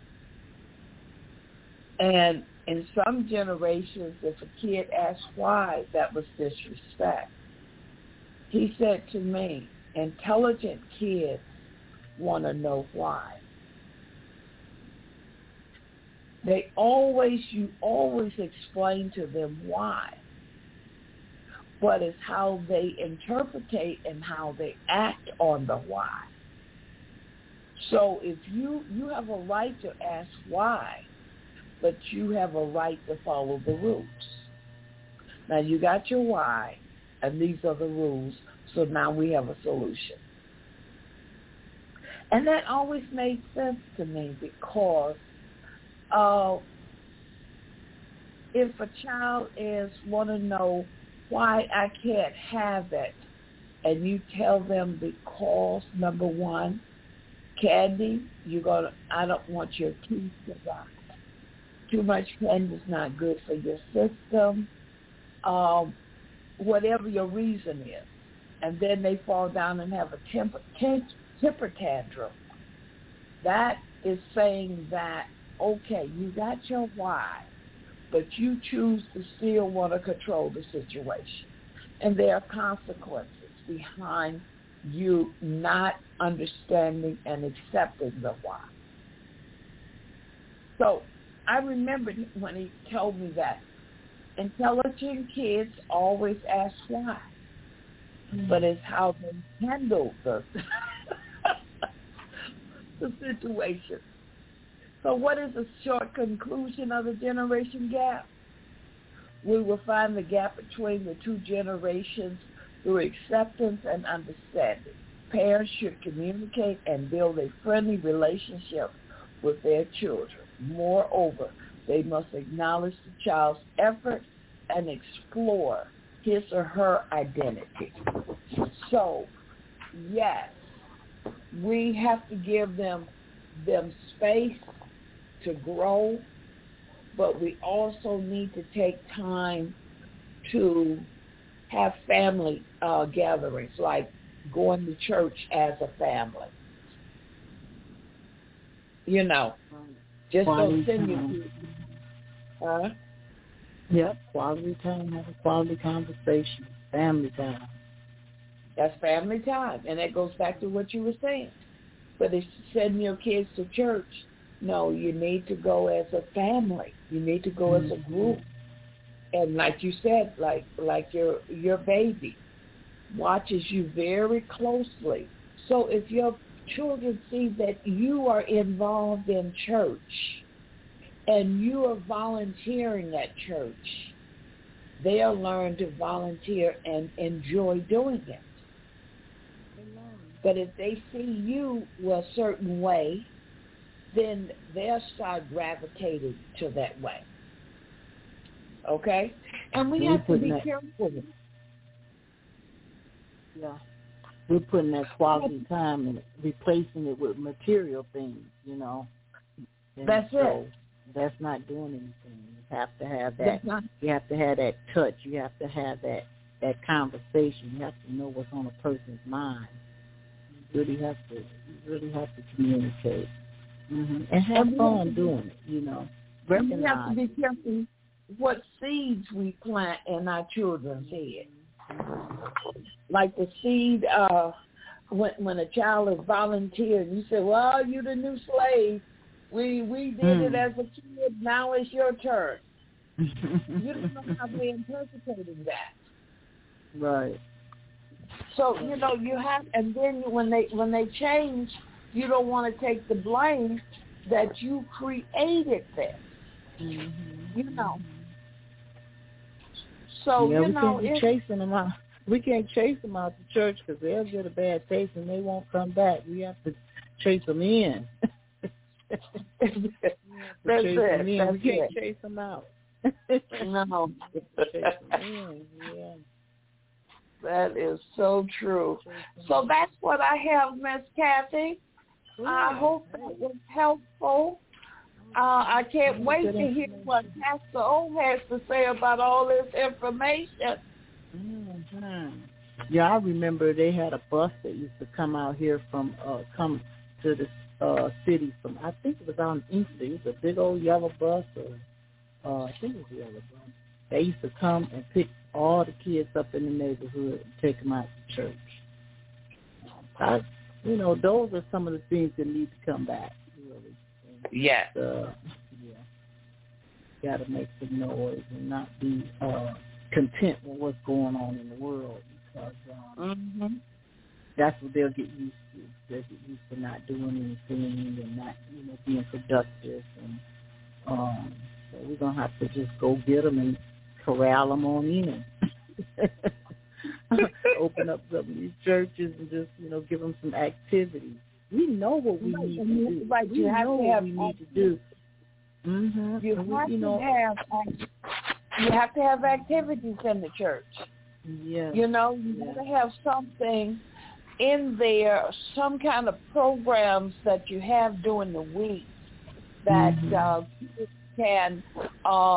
And in some generations, if a kid asked why, that was disrespect. He said to me, intelligent kids want to know why. They always, you always explain to them why, but it's how they interpretate and how they act on the why. So if you, you have a right to ask why, but you have a right to follow the rules. Now you got your why, and these are the rules, so now we have a solution. And that always made sense to me because uh, if a child is want to know why I can't have it, and you tell them because, number one, candy, you're gonna, I don't want your teeth to rot. Too much candy is not good for your system. Um, whatever your reason is, and then they fall down and have a temper, temper tantrum. That is saying that, okay, you got your why, but you choose to still want to control the situation. And there are consequences behind you not understanding and accepting the why. So I remember when he told me that intelligent kids always ask why, mm-hmm. but it's how they handle the, the situation. So what is the short conclusion of the generation gap? We will find the gap between the two generations through acceptance and understanding. Parents should communicate and build a friendly relationship with their children. Moreover, they must acknowledge the child's effort and explore his or her identity. So, yes, we have to give them them space to grow, but we also need to take time to have family uh, gatherings, like going to church as a family. You know, just quality don't send time. you. Huh? Yep, quality time, have a quality conversation, family time. That's family time, and that goes back to what you were saying. But if you send your kids to church, no, you need to go as a family. You need to go mm-hmm. as a group. And like you said, like like your your baby watches you very closely. So if your children see that you are involved in church and you are volunteering at church, they'll learn to volunteer and enjoy doing it. But if they see you a certain way, then they'll start gravitating to that way. Okay? And we We're have to be that, careful. Yeah. We're putting that quality time and replacing it with material things, you know. And that's so it. That's not doing anything. You have to have that. Not, you have to have that touch. You have to have that, that conversation. You have to know what's on a person's mind. You really have to, you really have to communicate. Mm-hmm. And have and fun doing it, you know. Recognize. We have to be careful what seeds we plant in our children's head. Like the seed, uh, when when a child is volunteering, you say, well, you're the new slave. We we did mm. it as a kid. Now it's your turn. You don't know how they're interpreting that. Right. So, you know, you have, and then when they when they change, you don't want to take the blame that you created this. Mm-hmm. You know. So, yeah, you we know, can't be chasing them out. We can't chase them out the church because they'll get a bad taste and they won't come back. We have to chase them in. That's chase it. Them in. That's we can't it. chase them out. No. Chase them in. Yeah. That is so true. So that's what I have, Miss Kathy. Cool. I hope that was helpful. Uh, I can't wait to hear what Pastor O has to say about all this information. Mm-hmm. Yeah, I remember they had a bus that used to come out here from, uh, come to the uh, city from, I think it was out in Inkster. It was a big old yellow bus, or uh, I think it was a yellow bus. They used to come and pick all the kids up in the neighborhood and take them out to church. I, you know, those are some of the things that need to come back, really. Yeah. Uh, yeah. Got to make some noise and not be uh, content with what's going on in the world, because um, mm-hmm. that's what they'll get used to. They'll get used to not doing anything and not, you know, being productive. And um, so we're going to have to just go get them and corral them on in. Open up some of these churches and just, you know, give them some activities. We know what we need to do. Right, we you have know to have what we need to do. Mm-hmm. You and have we, you to know, have you have to have activities in the church. Yeah. You know, you yeah. got to have something in there, some kind of programs that you have during the week that mm-hmm. uh, people can uh,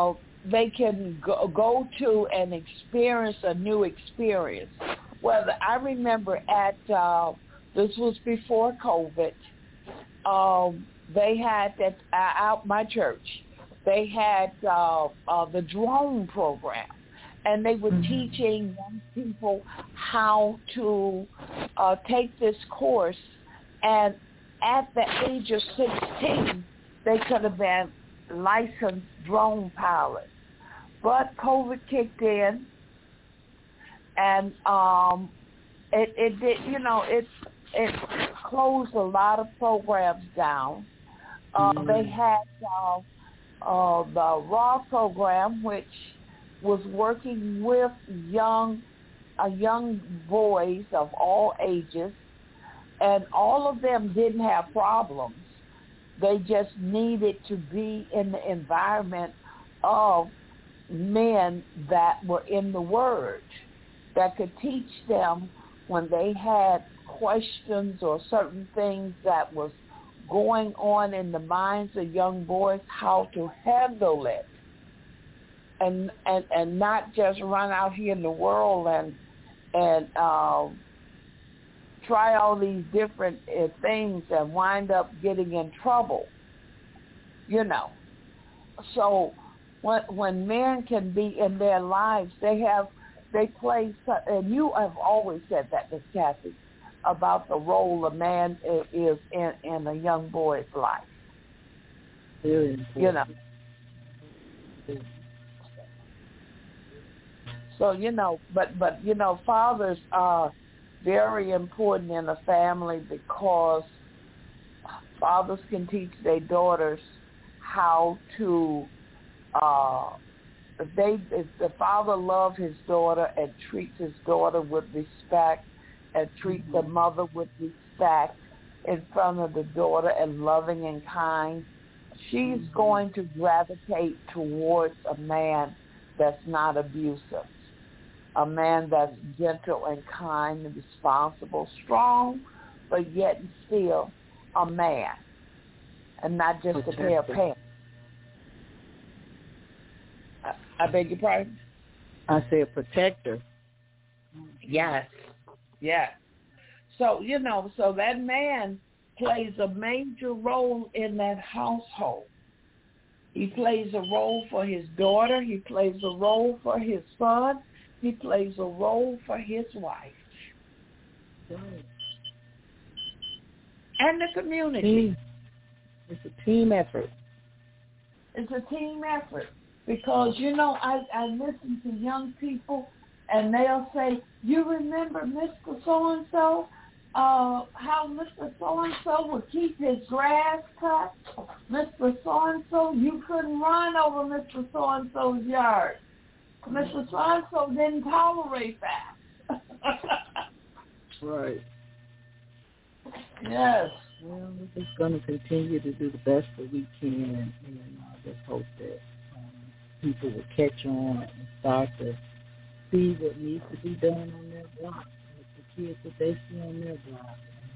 they can go, go to and experience a new experience. Well, I remember at, uh, this was before COVID, um, they had that uh, out my church, they had uh, uh, the drone program, and they were mm-hmm. teaching young people how to uh, take this course, and at the age of sixteen, they could have been licensed drone pilots. But COVID kicked in, and um, it, it did, you know, it, it closed a lot of programs down. Uh, mm-hmm. They had uh, uh, the R A W program, which was working with young, uh, young boys of all ages, and all of them didn't have problems. They just needed to be in the environment of men that were in the Word, that could teach them when they had questions or certain things that was going on in the minds of young boys, how to handle it. And, and and not just run out here in the world and and uh, try all these different uh, things and wind up getting in trouble, you know. So when when men can be in their lives, they have they play. And you have always said that, Miss Kathy, about the role a man is in in a young boy's life. Very important. You know. So, you know, but, but, you know, fathers are very important in a family because fathers can teach their daughters how to, uh, if they, if the father loves his daughter and treats his daughter with respect and treats mm-hmm. the mother with respect in front of the daughter and loving and kind, she's mm-hmm. going to gravitate towards a man that's not abusive. A man that's gentle and kind and responsible, strong, but yet still a man, and not just a pair of pants. I, I beg your pardon? I say a protector. Yes, yes. So, you know, so that man plays a major role in that household. He plays a role for his daughter. He plays a role for his son. He plays a role for his wife. Right. And the community. Team. It's a team effort. It's a team effort. Because, you know, I, I listen to young people, and they'll say, you remember Mister So-and-so, uh, how Mister So-and-so would keep his grass cut? Mister So-and-so, you couldn't run over Mister So-and-so's yard. Mister So-and-so didn't tolerate that. Right. Yes. Well, we're just going to continue to do the best that we can, and I uh, just hope that um, people will catch on and start to see what needs to be done on their block, with the kids that they see on their block.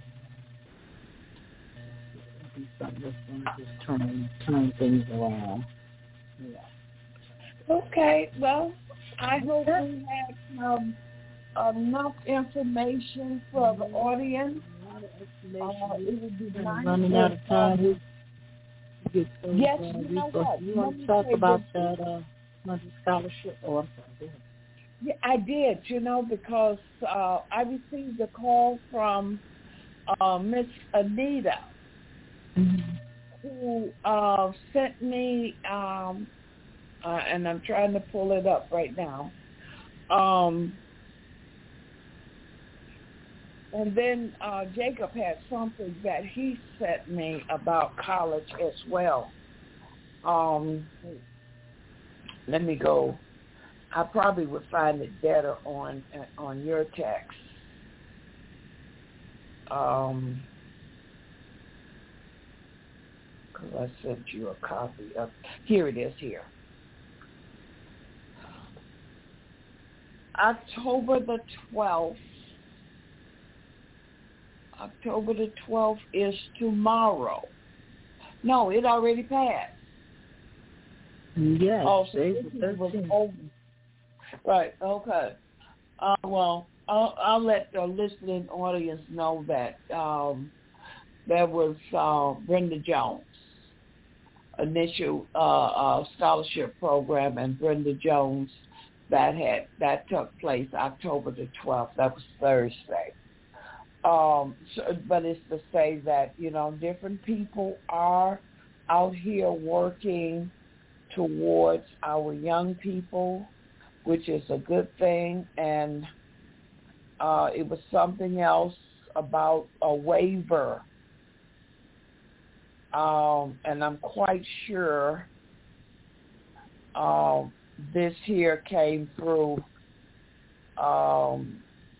It'll be something that's going to just turn, turn things around. Yeah. Okay, well, I hope we have um, enough information for the audience. Uh, it would be nice. Running out of time. We get so, yes, uh, you know we, what? You want to talk about that uh, Monday scholarship? Oh, I'm sorry. Go ahead. Yeah, I did, you know, because uh, I received a call from uh, Miss Anita, mm-hmm. who uh, sent me... Um, Uh, and I'm trying to pull it up right now. Um, and then uh, Jacob had something that he sent me about college as well. Um, let me go. I probably would find it better on on your text. Um, because I sent you a copy of. Here it is. Here. October the twelfth. October the twelfth is tomorrow. No, it already passed. Yes. Oh, so They this were was thirteen. over. Right. Okay. Uh, well, I'll, I'll let the listening audience know that um, there was uh, Brenda Jones initial uh, uh, scholarship program, and Brenda Jones that had that took place October the twelfth. That was Thursday. Um, so, but it's to say that you know different people are out here working towards our young people, which is a good thing. And uh, it was something else about a waiver. Um, and I'm quite sure uh, this here came through um,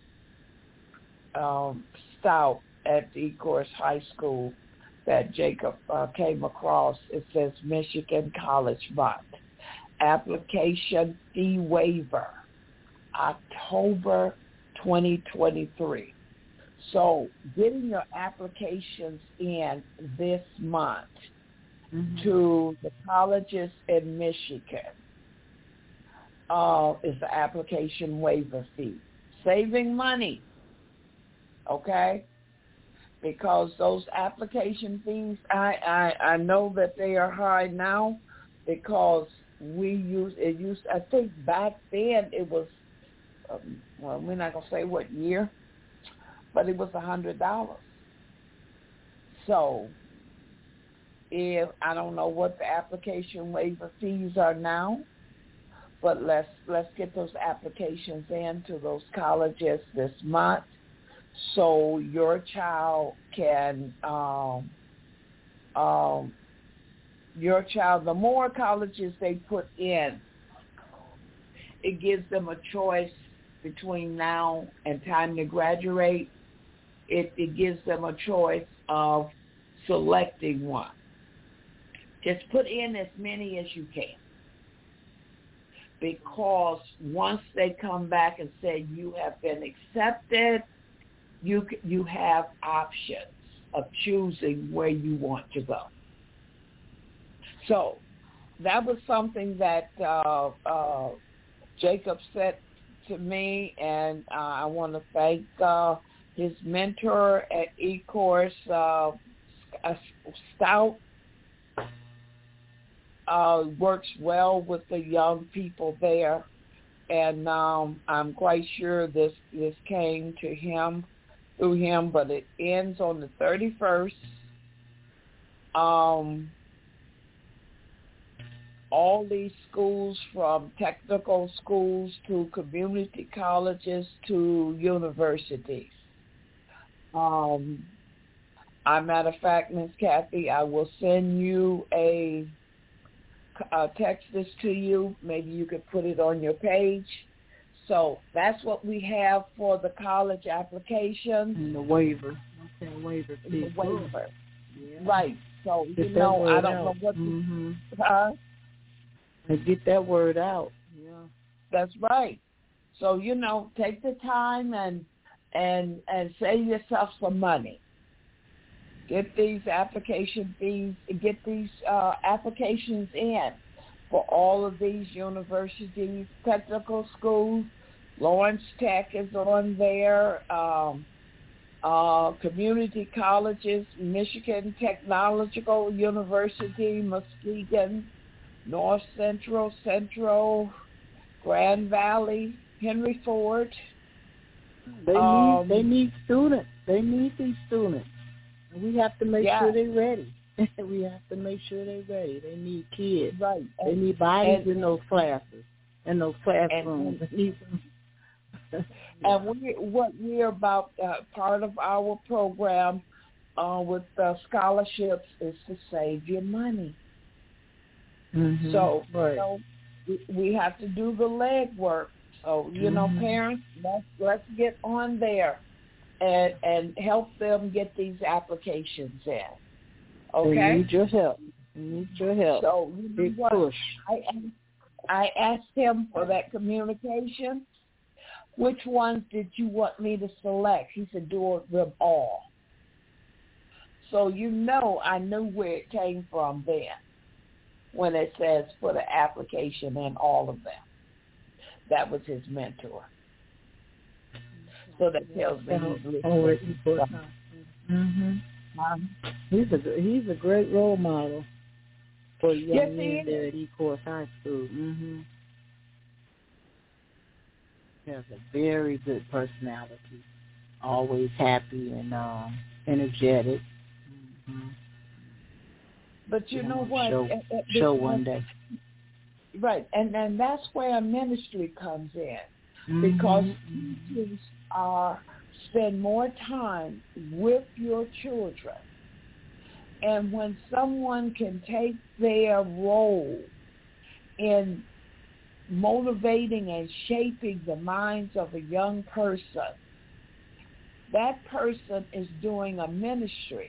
um, Stout at Ecorse High School that Jacob uh, came across. It says Michigan College Month. Application fee waiver, October twenty twenty-three. So getting your applications in this month mm-hmm. to the colleges in Michigan uh, is the application waiver fee. Saving money, okay? Because those application fees, I, I, I know that they are high now because we use, it used, I think back then it was, um, well, we're not going to say what year, but it was one hundred dollars. So if, I don't know what the application waiver fees are now, but let's, let's get those applications in to those colleges this month, so your child can, um, um, your child, the more colleges they put in, it gives them a choice between now and time to graduate. It, it gives them a choice of selecting one. Just put in as many as you can. Because once they come back and say you have been accepted, You you have options of choosing where you want to go. So that was something that uh, uh, Jacob said to me, and uh, I want to thank uh, his mentor at Ecorse, uh, Stout. Uh, works well with the young people there, and um, I'm quite sure this this came to him. through him, but it ends on the thirty-first. Um, all these schools, from technical schools to community colleges to universities. Um, as a matter of fact, Miz Kathy, I will send you a, a text this to you. Maybe you could put it on your page. So that's what we have for the college application. And the waiver. Okay, waiver. The waiver. Yeah. Right. So, get you know, I don't out. know what mm-hmm. to, huh? And get that word out. Yeah. That's right. So, you know, take the time and and and save yourself some money. Get these application fees, get these uh, applications in for all of these universities, technical schools. Lawrence Tech is on there. Um, uh, community colleges, Michigan Technological University, Muskegon, North Central, Central, Grand Valley, Henry Ford. They um, need they need students. They need these students. And we have to make yeah. sure they're ready. We have to make sure they're ready. They need kids. Right. They and, need bodies and, in those classes, in those classrooms. And, they need them. and we, what we're about, uh, part of our program uh, with uh, scholarships is to save your money. Mm-hmm. So, right. you know, we, we have to do the legwork. So, you mm-hmm. know, parents, let's, let's get on there and, and help them get these applications in. Okay? They need your help. They need your help. So, you know Big what? push. I, I asked him for that communication. Which ones did you want me to select? He said, do them all. So, you know, I knew where it came from then. when it says for the application in all of them. That was his mentor. So that tells me he's listening. Mm-hmm. Um, he's a he's a great role model for young yes, men there at Ecorse High School. Mm-hmm. He has a very good personality, always happy and um, energetic. Mm-hmm. But you yeah, know what? Show, at, at show one day. Right, and and that's where ministry comes in, mm-hmm. because teachers are spend more time with your children, and when someone can take their role in motivating and shaping the minds of a young person, that person is doing a ministry.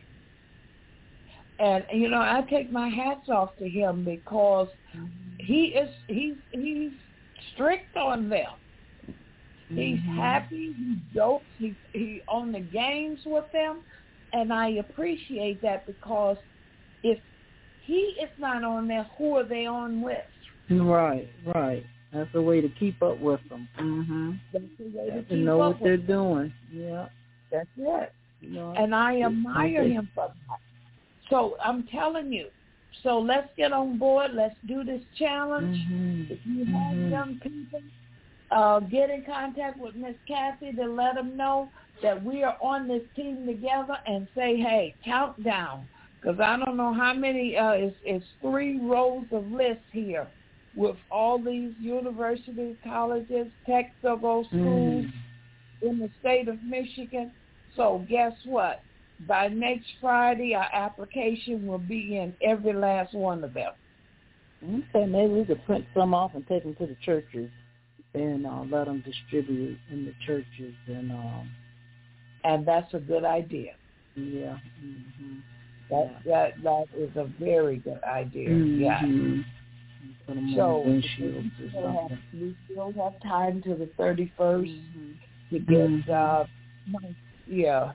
And you know, I take my hats off to him because he is he's he's strict on them. He's mm-hmm. happy, he jokes, he he on the games with them, and I appreciate that because if he is not on there, who are they on with? Right, right. That's a way to keep up with them. Mm-hmm. That's the way to, to keep know up what they're them. doing. Yeah, that's it. You know, and I admire him for that. So I'm telling you. So let's get on board. Let's do this challenge. Mm-hmm. If you have mm-hmm. young people, uh, get in contact with Miss Kathy to let them know that we are on this team together and say, hey, countdown. Because I don't know how many, uh, it's, it's three rows of lists here with all these universities, colleges, technical schools mm. in the state of Michigan. So guess what? By next Friday, our application will be in every last one of them. Okay, maybe we could print some off and take them to the churches and uh, let them distribute in the churches. And um, and that's a good idea. Yeah. Mm-hmm. That, yeah. that that is a very good idea. Mm-hmm. Yeah. Put them so on windshields we, or still something. have, we still have time to the thirty-first mm-hmm. to get, mm-hmm. uh, yeah.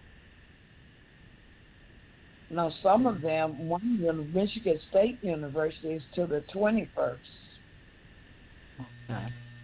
Now, some of them, one Michigan State University is to the twenty-first. Okay.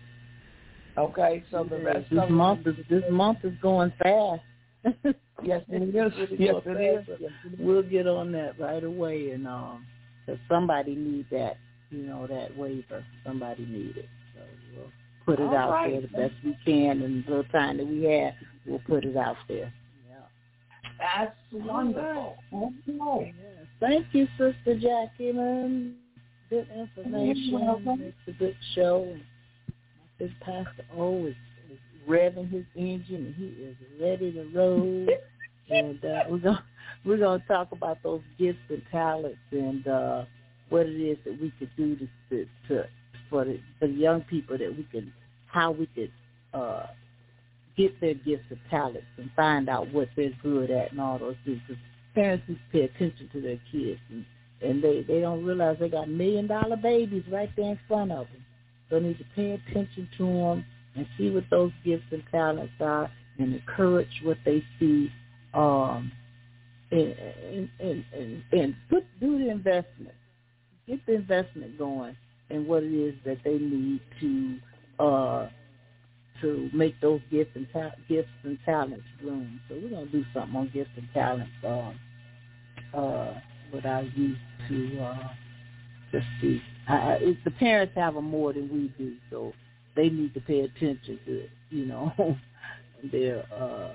Okay, so the rest this of month them, is this month is going fast. Yes, it is. Really Yes, it fast. is. Yes, it is. We'll get on that right away, and um, cause somebody needs that, you know, that waiver. Somebody needs it, so we'll put it All out right. there the best we can, and the little time that we have, we'll put it out there. That's wonderful. Right. Okay. Yes. Thank you, Sister Jackie, man. Good information. It's a good show. This Pastor O is, is revving his engine, and he is ready to roll. and uh, we're gonna we're gonna talk about those gifts and talents and uh, what it is that we could do to, to, to for the for the young people, that we can how we could. Uh, get their gifts and talents and find out what they're good at and all those things. Because parents need to pay attention to their kids, and, and they, they don't realize they got million-dollar babies right there in front of them. So they need to pay attention to them and see what those gifts and talents are and encourage what they see um, and, and, and, and, and put, do the investment. Get the investment going in what it is that they need to uh, to make those gifts and ta- gifts and talents bloom. So we're gonna do something on gifts and talents um, uh, with our youth to uh, just see. Uh, it, the parents have them more than we do, so they need to pay attention to it. You know, their uh,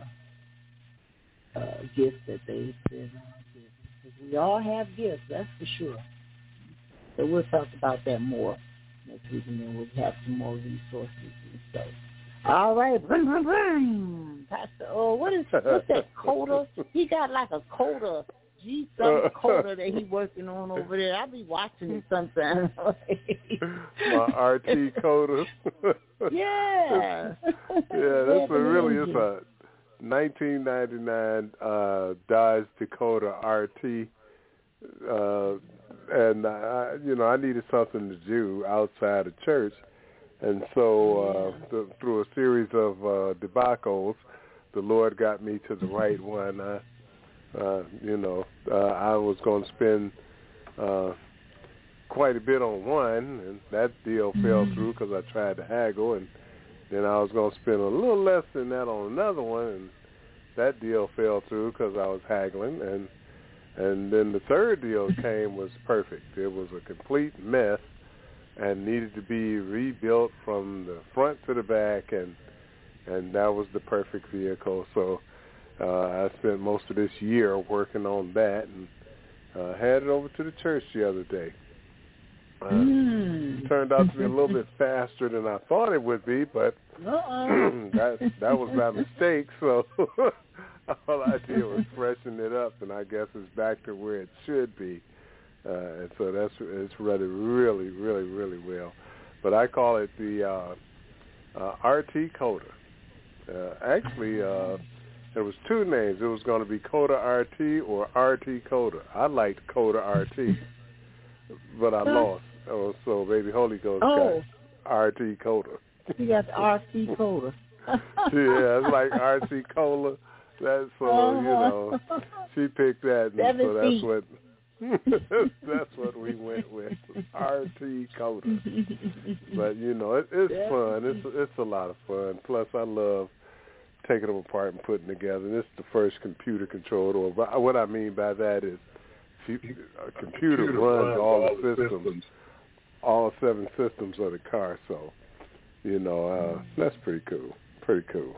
uh, gifts that they've been uh, given. Because we all have gifts, that's for sure. So we'll talk about that more next week, and then we'll have some more resources and stuff. All right, boom, boom, boom. Pastor, oh, what is what's that coda? He got like a coda, G something coda that he working on over there. I be watching it sometimes. My R T coda. Yeah. Yeah, this one really is a nineteen ninety-nine uh, Dodge Dakota R T, uh, and I, you know, I needed something to do outside of church. And so uh, the, through a series of uh, debacles, the Lord got me to the right one. I, uh, you know, uh, I was going to spend uh, quite a bit on one, and that deal mm-hmm. fell through because I tried to haggle, and then I was going to spend a little less than that on another one, and that deal fell through because I was haggling, and and then the third deal came was perfect. It was a complete mess and needed to be rebuilt from the front to the back, and and that was the perfect vehicle. So uh, I spent most of this year working on that, and uh, had it over to the church the other day. Uh, mm. It turned out to be a little bit faster than I thought it would be, but that that was my mistake. So all I did was freshen it up, and I guess it's back to where it should be. Uh, and so that's it's running really, really, really well. But I call it the uh, uh, R T Coda. Uh, actually, uh, there was two names. It was going to be Coda R T or R T Coda. I liked Coda R T, but I lost. Oh, so baby Holy Ghost oh. got R T Coda. You got the R T Coda. Yeah, it's like R T Cola. That's so uh-huh. you know, she picked that, and so that's what that's what we went with, R T Coda. But you know, it, it's yeah. fun. It's it's a lot of fun. Plus, I love taking them apart and putting them together. And this is the first computer controlled. Or what I mean by that is, a computer, computer runs, runs all the systems. systems. all seven systems of the car, so, you know, uh, that's pretty cool, pretty cool.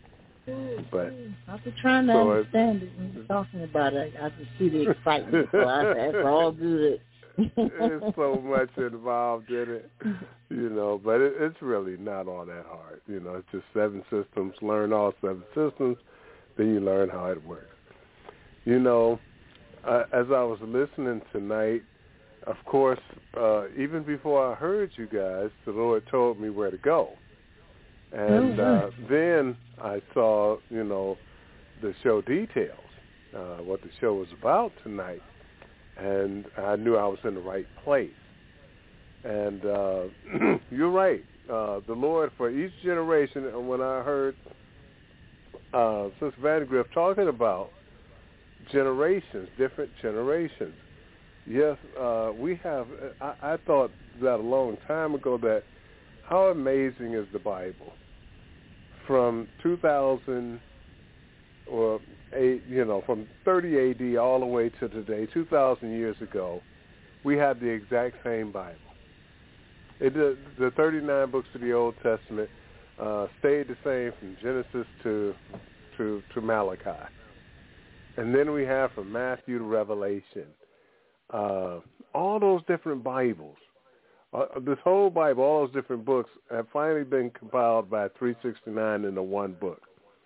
But I've been trying to so understand it when you're talking about it. I can see the excitement, so I, that's all good. There's so much involved in it, you know, but it, it's really not all that hard. You know, it's just seven systems. Learn all seven systems, then you learn how it works. You know, uh, as I was listening tonight, of course, uh, even before I heard you guys, the Lord told me where to go. And uh, then I saw, you know, the show details, uh, what the show was about tonight. And I knew I was in the right place. And uh, you're right. Uh, the Lord, for each generation, and when I heard uh, Sister Vandegrift talking about generations, different generations, yes, uh, we have, I, I thought that a long time ago that how amazing is the Bible. From two thousand or eight, you know, from thirty A D all the way to today, two thousand years ago, we have the exact same Bible. It, the, the thirty-nine books of the Old Testament uh, stayed the same from Genesis to, to to Malachi. And then we have from Matthew to Revelation. Uh, all those different Bibles, uh, this whole Bible, all those different books have finally been compiled by three sixty-nine into one book.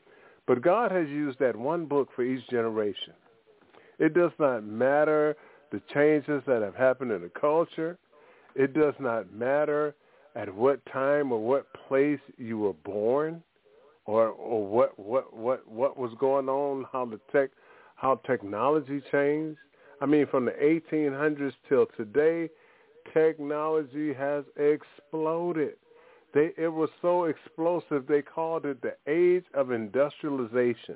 But God has used that one book for each generation. It does not matter the changes that have happened in the culture. It does not matter at what time or what place you were born, or or what what what, what was going on, how the tech how technology changed. I mean, from the eighteen hundreds till today, technology has exploded. They, it was so explosive, they called it the age of industrialization.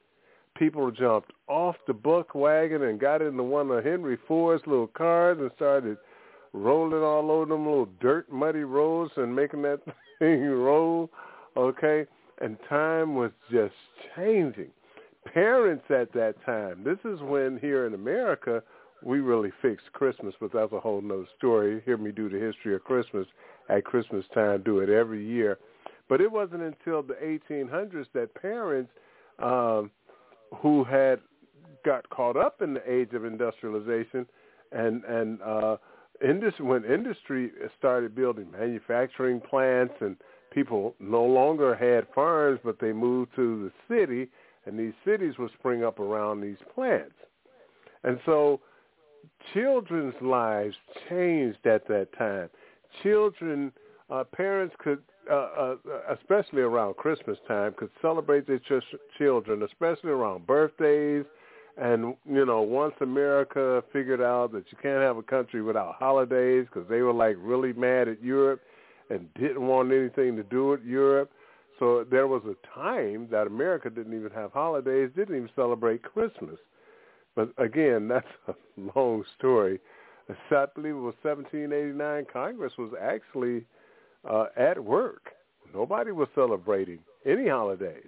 People jumped off the buck wagon and got into one of Henry Ford's little cars and started rolling all over them little dirt, muddy roads and making that thing roll, okay? And time was just changing. Parents at that time, this is when here in America we really fixed Christmas, but that's a whole nother story. Hear me do the history of Christmas at Christmas time, do it every year. But it wasn't until the eighteen hundreds that parents um, who had got caught up in the age of industrialization and, and uh, industry, when industry started building manufacturing plants and people no longer had farms, but they moved to the city, and these cities would spring up around these plants. And so children's lives changed at that time. Children, uh, parents could, uh, uh, especially around Christmas time, could celebrate their ch- children, especially around birthdays. And, you know, once America figured out that you can't have a country without holidays because they were, like, really mad at Europe and didn't want anything to do with Europe. So there was a time that America didn't even have holidays, didn't even celebrate Christmas. But, again, that's a long story. I believe it was seventeen eighty-nine, Congress was actually uh, at work. Nobody was celebrating any holidays.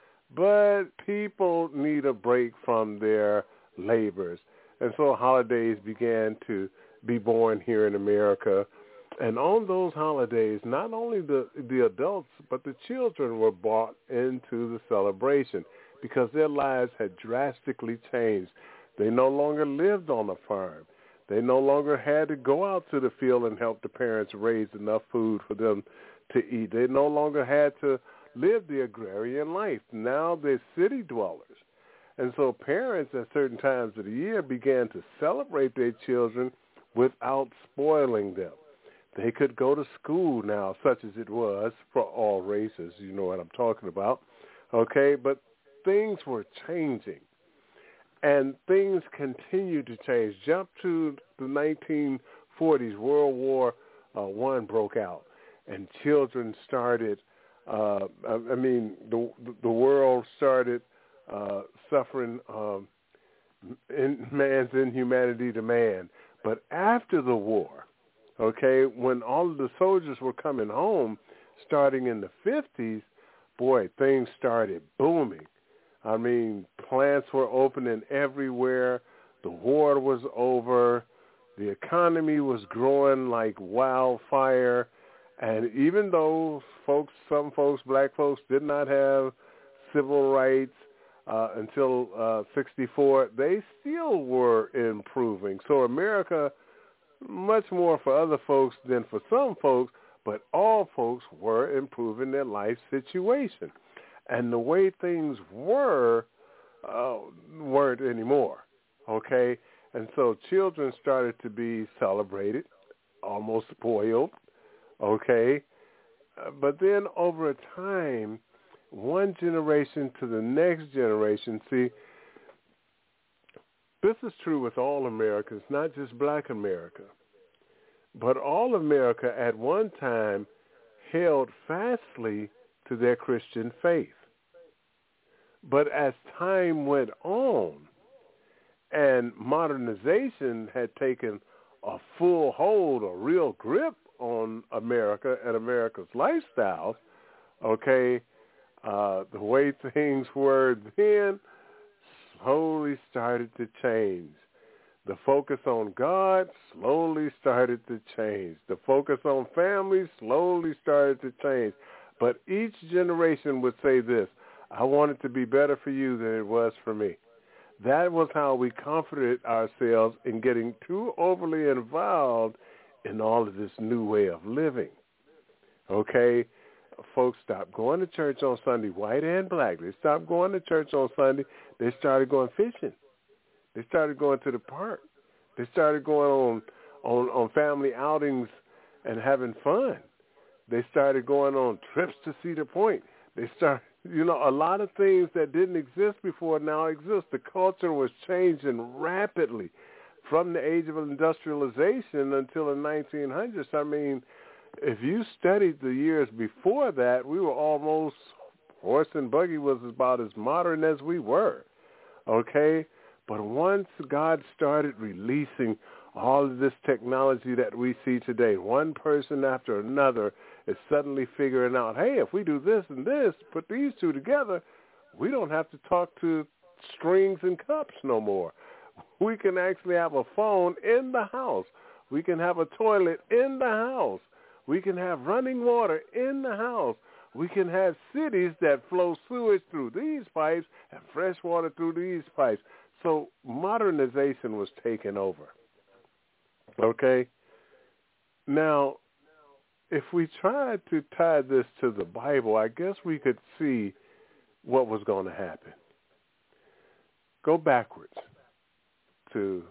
But people need a break from their labors. And so holidays began to be born here in America. And on those holidays, not only the, the adults, but the children were brought into the celebration because their lives had drastically changed. They no longer lived on a farm. They no longer had to go out to the field and help the parents raise enough food for them to eat. They no longer had to live the agrarian life. Now they're city dwellers. And so parents at certain times of the year began to celebrate their children without spoiling them. They could go to school now, such as it was for all races. You know what I'm talking about. Okay, but things were changing. And things continue to change. Jump to the nineteen forties, World War uh, One broke out, and children started, uh, I mean, the the world started uh, suffering um, in man's inhumanity to man. But after the war, okay, when all of the soldiers were coming home, starting in the fifties, boy, things started booming. I mean, plants were opening everywhere. The war was over. The economy was growing like wildfire. And even though folks, some folks, black folks, did not have civil rights uh, until uh, sixty-four, they still were improving. So America, much more for other folks than for some folks, but all folks were improving their life situation. And the way things were uh, weren't anymore, okay? And so children started to be celebrated, almost spoiled, okay? Uh, but then over a time, one generation to the next generation, see, this is true with all Americans, not just black America, but all America at one time held fastly to their Christian faith. But as time went on and modernization had taken a full hold, a real grip on America and America's lifestyles, okay, uh, the way things were then slowly started to change. The focus on God slowly started to change. The focus on family slowly started to change. But each generation would say this: I want it to be better for you than it was for me. That was how we comforted ourselves in getting too overly involved in all of this new way of living. Okay? Folks stopped going to church on Sunday, white and black. They stopped going to church on Sunday. They started going fishing. They started going to the park. They started going on, on, on family outings and having fun. They started going on trips to Cedar Point. They started, you know, a lot of things that didn't exist before now exist. The culture was changing rapidly from the age of industrialization until the nineteen hundreds. I mean, if you studied the years before that, we were almost, horse and buggy was about as modern as we were, okay? But once God started releasing all of this technology that we see today, one person after another is suddenly figuring out, hey, if we do this and this, put these two together, we don't have to talk to strings and cups no more. We can actually have a phone in the house. We can have a toilet in the house. We can have running water in the house. We can have cities that flow sewage through these pipes and fresh water through these pipes. So modernization was taken over. Okay? Now, if we tried to tie this to the Bible, I guess we could see what was going to happen. Go backwards to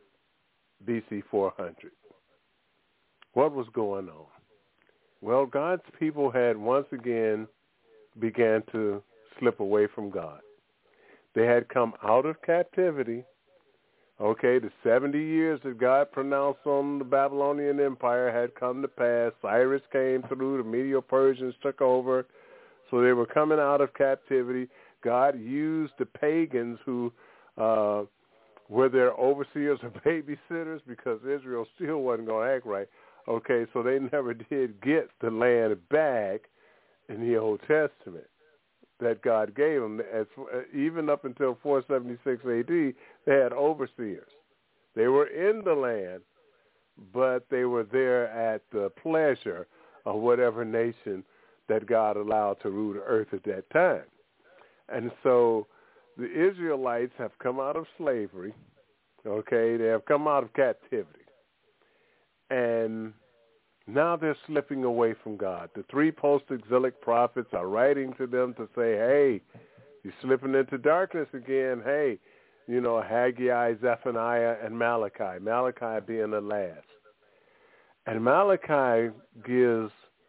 B C four hundred. What was going on? Well, God's people had once again began to slip away from God. They had come out of captivity. Okay, the seventy years that God pronounced on the Babylonian Empire had come to pass. Cyrus came through. The Medo-Persians took over. So they were coming out of captivity. God used the pagans who uh, were there overseers or babysitters? Because Israel still wasn't going to act right. Okay, so they never did get the land back in the Old Testament that God gave them. As, even up until four seventy-six A D, they had overseers. They were in the land, but they were there at the pleasure of whatever nation that God allowed to rule the earth at that time. And so the Israelites have come out of slavery, okay? They have come out of captivity. And now they're slipping away from God. The three post-exilic prophets are writing to them to say, hey, you're slipping into darkness again. Hey, you know, Haggai, Zephaniah, and Malachi, Malachi being the last. And Malachi gives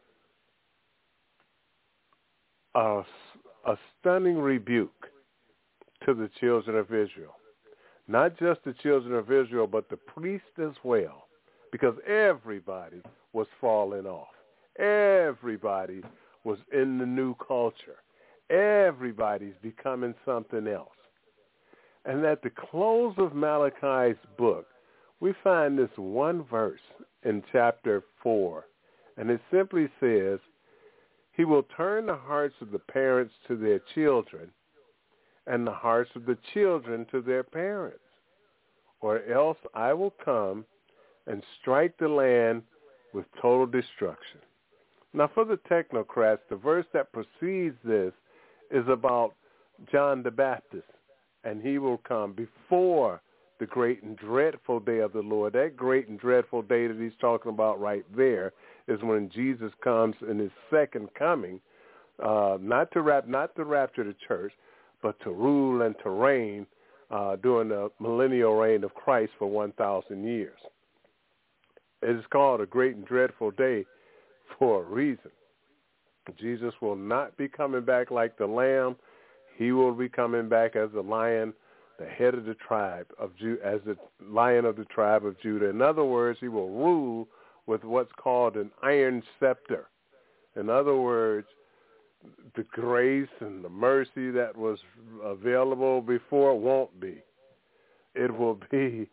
a, a stunning rebuke to the children of Israel. Not just the children of Israel, but the priests as well. Because everybody was falling off. Everybody was in the new culture. Everybody's becoming something else. And at the close of Malachi's book, we find this one verse in chapter four. And it simply says, he will turn the hearts of the parents to their children and the hearts of the children to their parents. Or else I will come and strike the land with total destruction. Now, for the technocrats, the verse that precedes this is about John the Baptist, and he will come before the great and dreadful day of the Lord. That great and dreadful day that he's talking about right there is when Jesus comes in his second coming, uh, not to rap, not to rapture the church, but to rule and to reign uh, during the millennial reign of Christ for one thousand years. It is called a great and dreadful day for a reason. Jesus will not be coming back like the lamb. He will be coming back as the lion, the head of the tribe of Ju- as the lion of the tribe of Judah. In other words, he will rule with what's called an iron scepter. In other words, the grace and the mercy that was available before won't be. It will be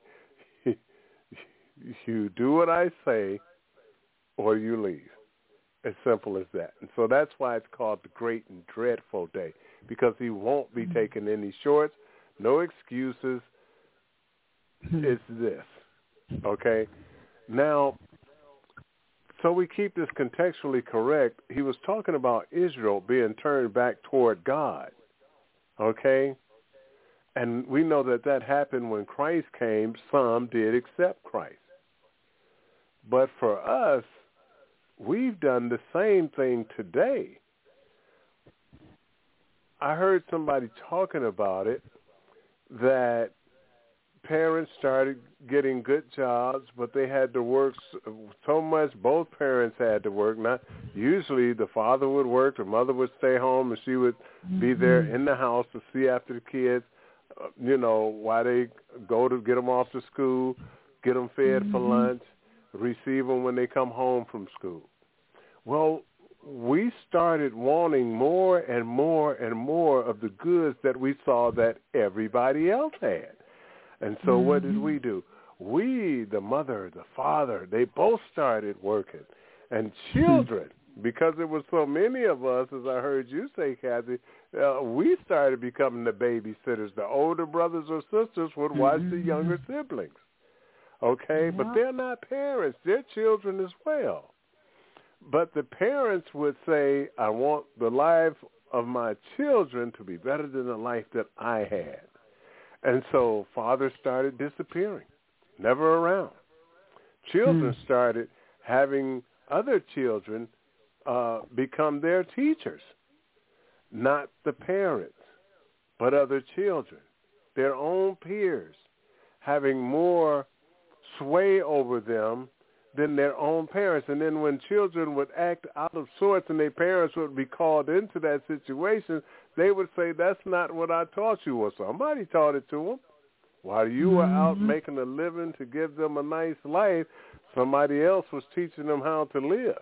you do what I say or you leave. As simple as that. And so that's why it's called the great and dreadful day, because he won't be taking any shorts, no excuses. It's this. Okay? Now, so we keep this contextually correct. He was talking about Israel being turned back toward God. Okay? And we know that that happened when Christ came. Some did accept Christ. But for us, we've done the same thing today. I heard somebody talking about it, that parents started getting good jobs, but they had to work so much. Both parents had to work. Not usually the father would work, the mother would stay home, and she would mm-hmm. be there in the house to see after the kids, uh, you know, while they go to get them off to school, get them fed mm-hmm. for lunch, receive them when they come home from school. Well, we started wanting more and more and more of the goods that we saw that everybody else had. And so mm-hmm. what did we do? We, the mother, the father, they both started working. And children, because there were so many of us, as I heard you say, Kathy, uh, we started becoming the babysitters. The older brothers or sisters would watch mm-hmm. the younger siblings. Okay? Yeah. But they're not parents. They're children as well. But the parents would say, I want the life of my children to be better than the life that I had. And so fathers started disappearing, never around. Children hmm. started having other children uh, become their teachers, not the parents, but other children, their own peers, having more sway over them than their own parents. And then when children would act out of sorts and their parents would be called into that situation, they would say, that's not what I taught you. Well, somebody taught it to them. While you were mm-hmm. out making a living to give them a nice life, somebody else was teaching them how to live.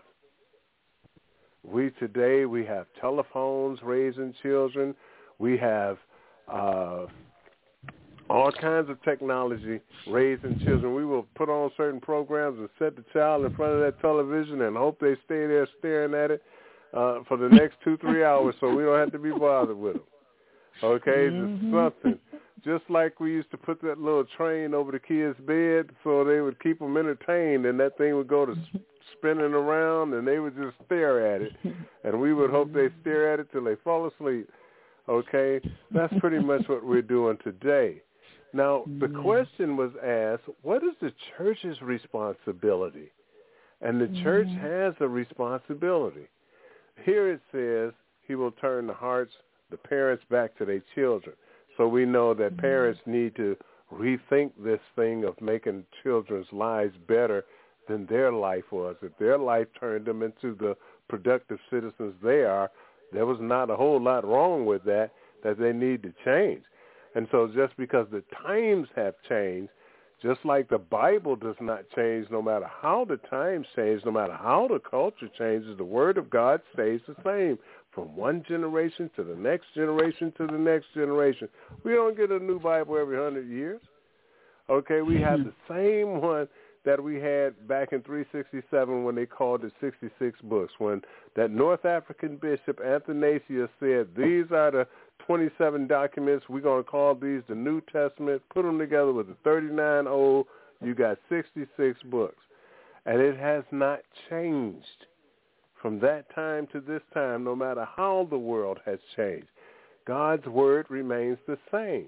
We today, we have telephones raising children. We have uh, all kinds of technology raising children. We will put on certain programs and set the child in front of that television and hope they stay there staring at it uh, for the next two, three hours so we don't have to be bothered with them. Okay, Mm-hmm. just something. Just like we used to put that little train over the kids' bed so they would keep them entertained, and that thing would go to spinning around, and they would just stare at it, and we would hope they stare at it till they fall asleep. Okay, that's pretty much what we're doing today. Now, the question was asked, what is the church's responsibility? And the church has a responsibility. Here it says he will turn the hearts, the parents back to their children. So we know that parents need to rethink this thing of making children's lives better than their life was. If their life turned them into the productive citizens they are, there was not a whole lot wrong with that that they need to change. And so just because the times have changed, just like the Bible does not change no matter how the times change, no matter how the culture changes, the Word of God stays the same from one generation to the next generation to the next generation. We don't get a new Bible every hundred years. Okay, we have the same one that we had back in three sixty-seven when they called it sixty-six books, when that North African bishop Athanasius said, these are the twenty-seven documents, we're going to call these the New Testament, put them together with the thirty-nine old, you got sixty-six books. And it has not changed from that time to this time, no matter how the world has changed. God's word remains the same.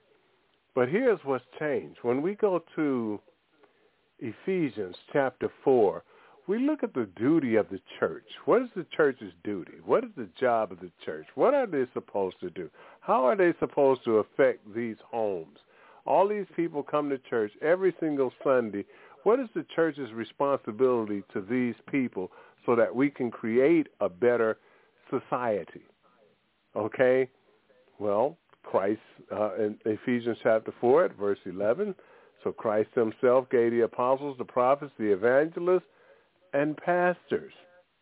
But here's what's changed. When we go to Ephesians chapter four, we look at the duty of the church. What is the church's duty? What is the job of the church? What are they supposed to do? How are they supposed to affect these homes? All these people come to church every single Sunday. What is the church's responsibility to these people so that we can create a better society? Okay? Well, Christ, uh, in Ephesians chapter four at verse eleven, so Christ himself gave the apostles, the prophets, the evangelists, and pastors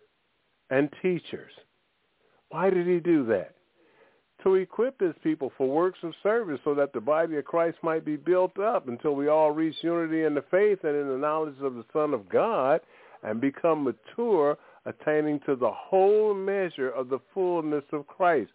and teachers. Why did he do that? To equip his people for works of service so that the body of Christ might be built up until we all reach unity in the faith and in the knowledge of the Son of God and become mature, attaining to the whole measure of the fullness of Christ.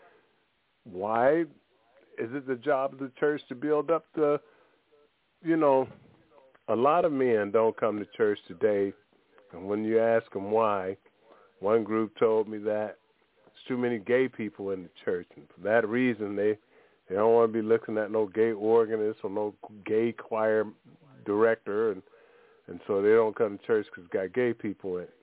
Why is it the job of the church to build up the, you know, a lot of men don't come to church today. And when you ask them why, one group told me that there's too many gay people in the church. And for that reason, they, they don't want to be looking at no gay organist or no gay choir director. And, and so they don't come to church because it's got gay people in it.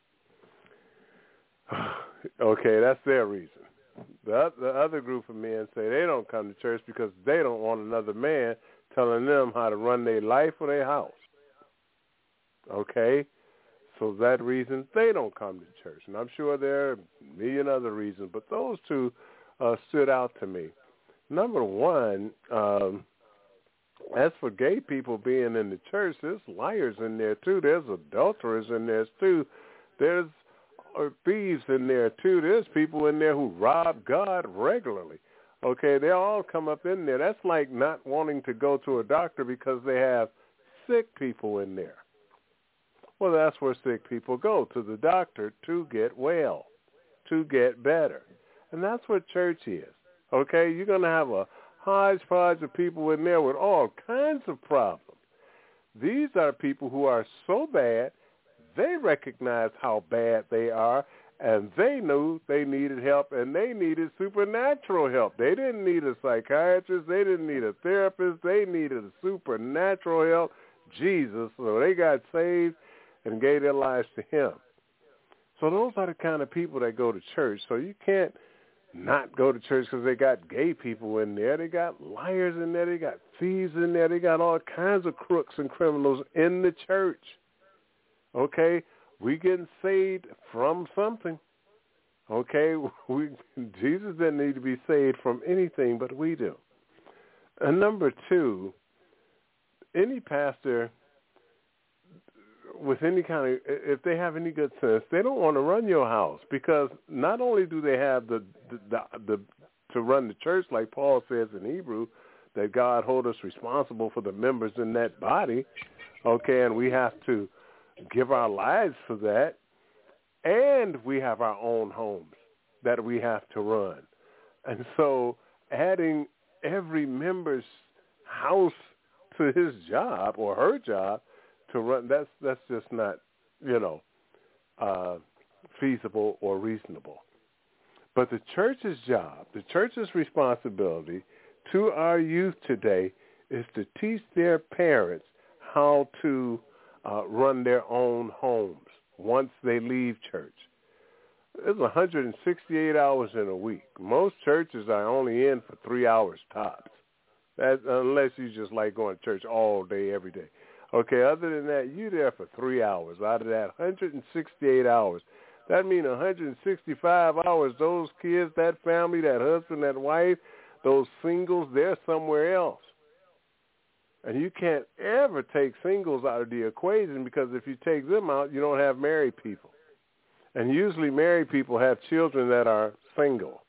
Okay, that's their reason. The, the other group of men say they don't come to church because they don't want another man telling them how to run their life or their house. Okay? So that reason, they don't come to church. And I'm sure there are a million other reasons, but those two uh, stood out to me. Number one, um, as for gay people being in the church, there's liars in there too. There's adulterers in there too. There's thieves in there too. There's people in there who rob God regularly. Okay, they all come up in there. That's like not wanting to go to a doctor because they have sick people in there. Well, that's where sick people go, to the doctor to get well, to get better. And that's what church is. Okay, you're going to have a hodgepodge of people in there with all kinds of problems. These are people who are so bad, they recognize how bad they are, and they knew they needed help, and they needed supernatural help. They didn't need a psychiatrist. They didn't need a therapist. They needed a supernatural help, Jesus. So they got saved and gave their lives to him. So those are the kind of people that go to church. So you can't not go to church because they got gay people in there. They got liars in there. They got thieves in there. They got all kinds of crooks and criminals in the church. Okay? We getting saved from something. Okay? We, Jesus didn't need to be saved from anything, but we do. And number two, any pastor with any kind of, if they have any good sense, they don't want to run your house, because not only do they have the, the, the, the to run the church, like Paul says in Hebrew, that God hold us responsible for the members in that body, okay, and we have to give our lives for that, and we have our own homes that we have to run. And so adding every member's house to his job or her job to run, that's that's just not, you know, uh, feasible or reasonable. But the church's job, the church's responsibility to our youth today is to teach their parents how to uh, run their own homes once they leave church. There's one hundred sixty-eight hours in a week. Most churches are only in for three hours tops, that, unless you just like going to church all day, every day. Okay, other than that, you're there for three hours. Out of that one hundred sixty-eight hours, that means one hundred sixty-five hours, those kids, that family, that husband, that wife, those singles, they're somewhere else. And you can't ever take singles out of the equation, because if you take them out, you don't have married people. And usually married people have children that are single.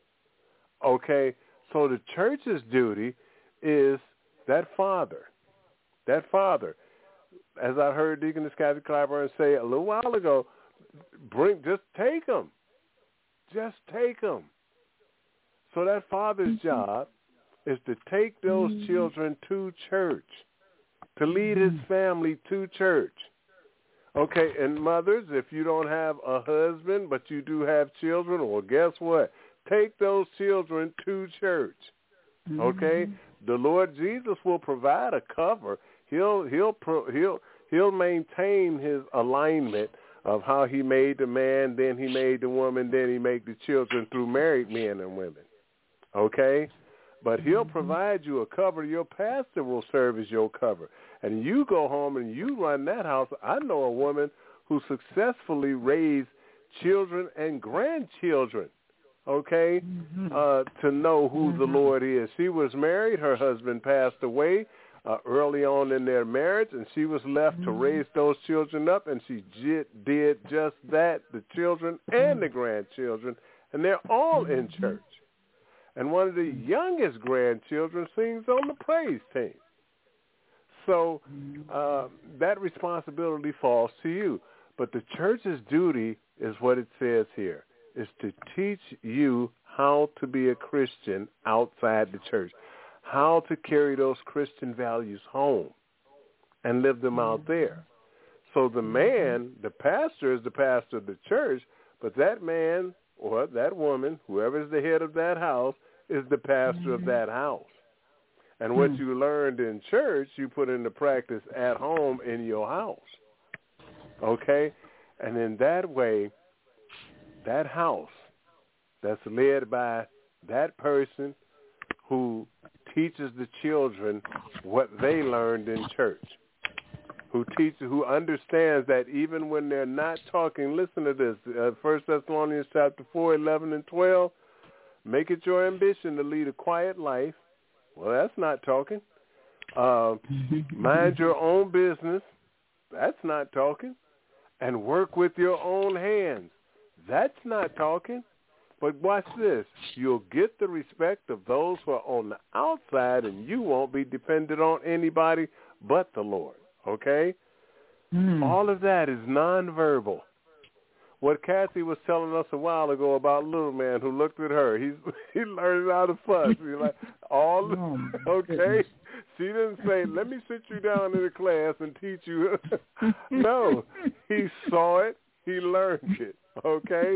Okay? So the church's duty is that father. That father. As I heard Deaconess Kathy Clyburn say a little while ago, bring, just take them. Just take them. So that father's mm-hmm. job is to take those mm-hmm. children to church, to lead his family to church. Okay, and mothers, if you don't have a husband but you do have children, well, guess what? Take those children to church. Okay, mm-hmm. the Lord Jesus will provide a cover. He'll he'll he'll he'll maintain his alignment of how he made the man, then he made the woman, then he made the children through married men and women. Okay, but he'll provide you a cover. Your pastor will serve as your cover. And you go home and you run that house. I know a woman who successfully raised children and grandchildren, okay, mm-hmm. uh, to know who mm-hmm. the Lord is. She was married. Her husband passed away uh, early on in their marriage, and she was left mm-hmm. to raise those children up, and she j- did just that, the children and the grandchildren, and they're all in church. And one of the youngest grandchildren sings on the praise team. So uh, that responsibility falls to you. But the church's duty is what it says here, is to teach you how to be a Christian outside the church, how to carry those Christian values home and live them out there. So the man, the pastor is the pastor of the church, but that man or that woman, whoever is the head of that house, is the pastor of that house. And what you learned in church, you put into practice at home in your house. Okay? And in that way, that house that's led by that person who teaches the children what they learned in church, who teaches, who understands that even when they're not talking, listen to this, uh, First Thessalonians chapter four, eleven and twelve, make it your ambition to lead a quiet life. Well, that's not talking. Uh, mind your own business. That's not talking. And work with your own hands. That's not talking. But watch this. You'll get the respect of those who are on the outside, and you won't be dependent on anybody but the Lord. Okay? Mm. All of that is nonverbal. What Kathy was telling us a while ago about little man who looked at her, he's he learned how to fuss. He's like, all okay. She didn't say, "Let me sit you down in the class and teach you." No, he saw it, he learned it. Okay,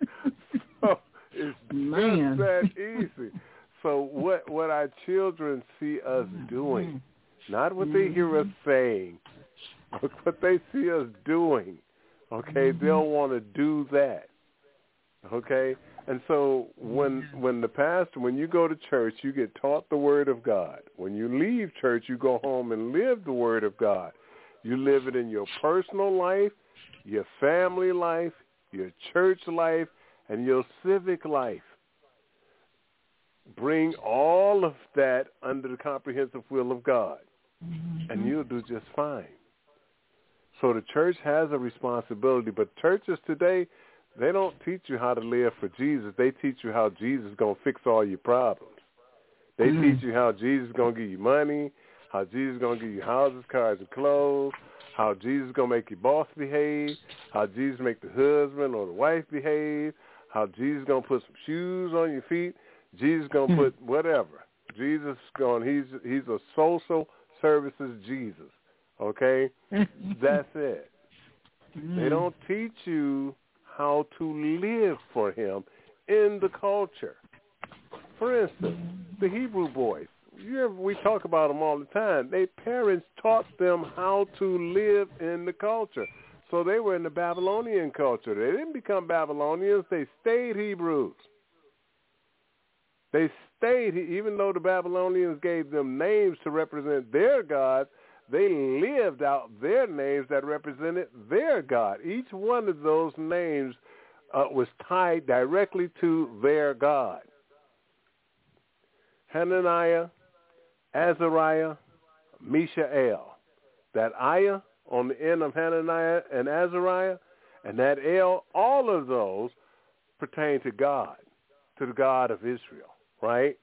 so it's man. just that easy. So what what our children see us doing, not what they hear us saying, but what they see us doing. Okay, mm-hmm. they'll want to do that. Okay, and so when when the pastor, when you go to church, you get taught the Word of God. When you leave church, you go home and live the Word of God. You live it in your personal life, your family life, your church life, and your civic life. Bring all of that under the comprehensive will of God, mm-hmm. and you'll do just fine. So the church has a responsibility, but churches today, they don't teach you how to live for Jesus. They teach you how Jesus is going to fix all your problems. They Mm. teach you how Jesus is going to give you money, how Jesus is going to give you houses, cars, and clothes, how Jesus is going to make your boss behave, how Jesus make the husband or the wife behave, how Jesus is going to put some shoes on your feet. Jesus is going to put whatever. Jesus is going, he's, he's a social services Jesus, okay? That's it. Mm. They don't teach you how to live for him in the culture. For instance, the Hebrew boys, you ever, we talk about them all the time. Their parents taught them how to live in the culture. So they were in the Babylonian culture. They didn't become Babylonians. They stayed Hebrews. They stayed, even though the Babylonians gave them names to represent their gods, they lived out their names that represented their God. Each one of those names uh, was tied directly to their God. Hananiah, Azariah, Mishael. That Ayah on the end of Hananiah and Azariah, and that El, all of those pertain to God, to the God of Israel, right?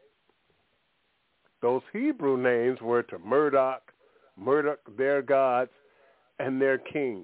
Those Hebrew names were to Marduk, Marduk, their gods, and their kings.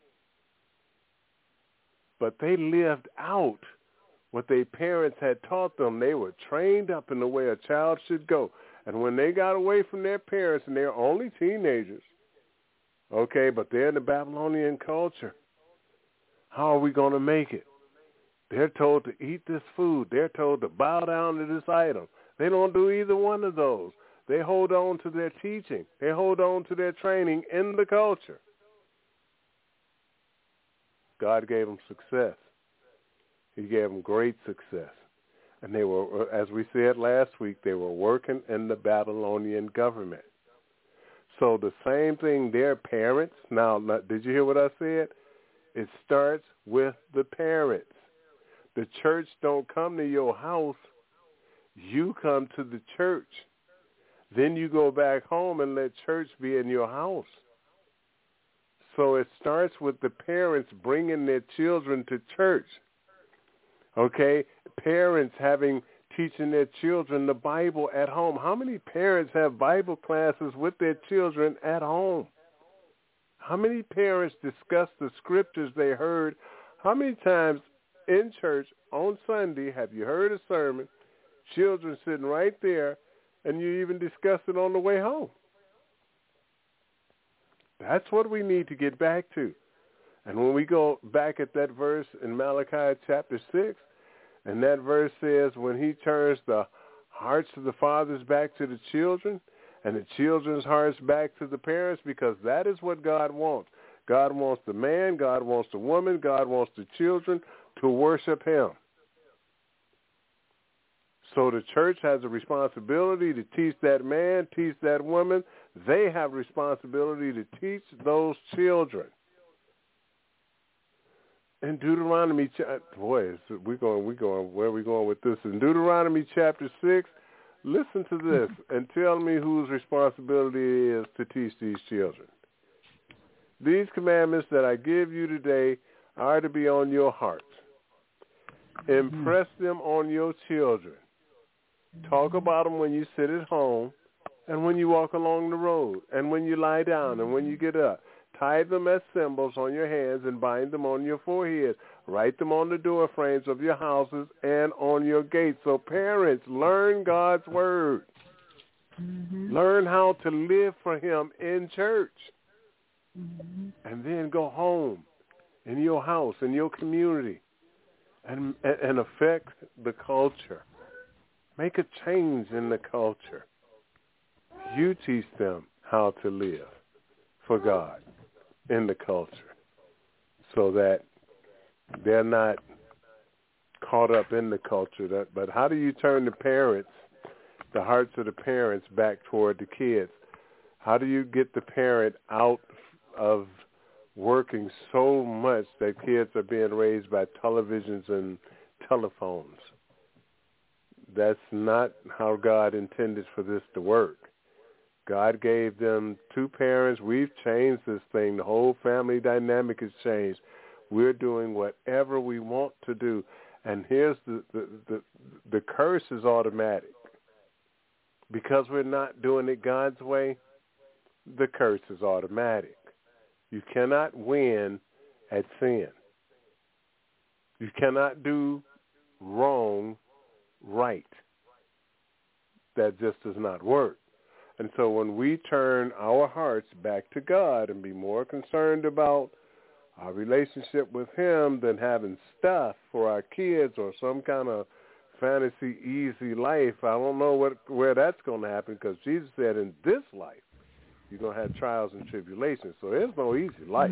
But they lived out what their parents had taught them. They were trained up in the way a child should go. And when they got away from their parents, and they're only teenagers, okay, but they're in the Babylonian culture, how are we going to make it? They're told to eat this food. They're told to bow down to this item. They don't do either one of those. They hold on to their teaching. They hold on to their training in the culture. God gave them success. He gave them great success. And they were, as we said last week, they were working in the Babylonian government. So the same thing, their parents, now, did you hear what I said? It starts with the parents. The church don't come to your house. You come to the church. Then you go back home and let church be in your house. So it starts with the parents bringing their children to church. Okay? Parents having, teaching their children the Bible at home. How many parents have Bible classes with their children at home? How many parents discuss the scriptures they heard? How many times in church on Sunday have you heard a sermon, children sitting right there, and you even discuss it on the way home? That's what we need to get back to. And when we go back at that verse in Malachi chapter six, and that verse says, when he turns the hearts of the fathers back to the children, and the children's hearts back to the parents, because that is what God wants. God wants the man, God wants the woman, God wants the children to worship him. So the church has a responsibility to teach that man, teach that woman. They have responsibility to teach those children. In Deuteronomy, boy, we're going, we're going, where are we going with this? In Deuteronomy chapter six, listen to this and tell me whose responsibility it is to teach these children. These commandments that I give you today are to be on your hearts. Impress them on your children. Talk about them when you sit at home and when you walk along the road and when you lie down and when you get up. Tie them as symbols on your hands and bind them on your forehead. Write them on the door frames of your houses and on your gates. So parents, learn God's word. Mm-hmm. Learn how to live for him in church. Mm-hmm. And then go home in your house, in your community, and, and affect the culture. Make a change in the culture. You teach them how to live for God in the culture so that they're not caught up in the culture. That, but how do you turn the parents, the hearts of the parents back toward the kids? How do you get the parent out of working so much that kids are being raised by televisions and telephones? That's not how God intended for this to work. God gave them two parents. We've changed this thing. The whole family dynamic has changed. We're doing whatever we want to do. And here's the, the, the, the curse is automatic. because we're not doing it God's way, the curse is automatic. You cannot win at sin. You cannot do wrong right. That just does not work. And so when we turn our hearts back to God and be more concerned about our relationship with him than having stuff for our kids or some kind of fantasy easy life, I don't know what where that's going to happen, because Jesus said in this life you're going to have trials and tribulations. So there's no easy life.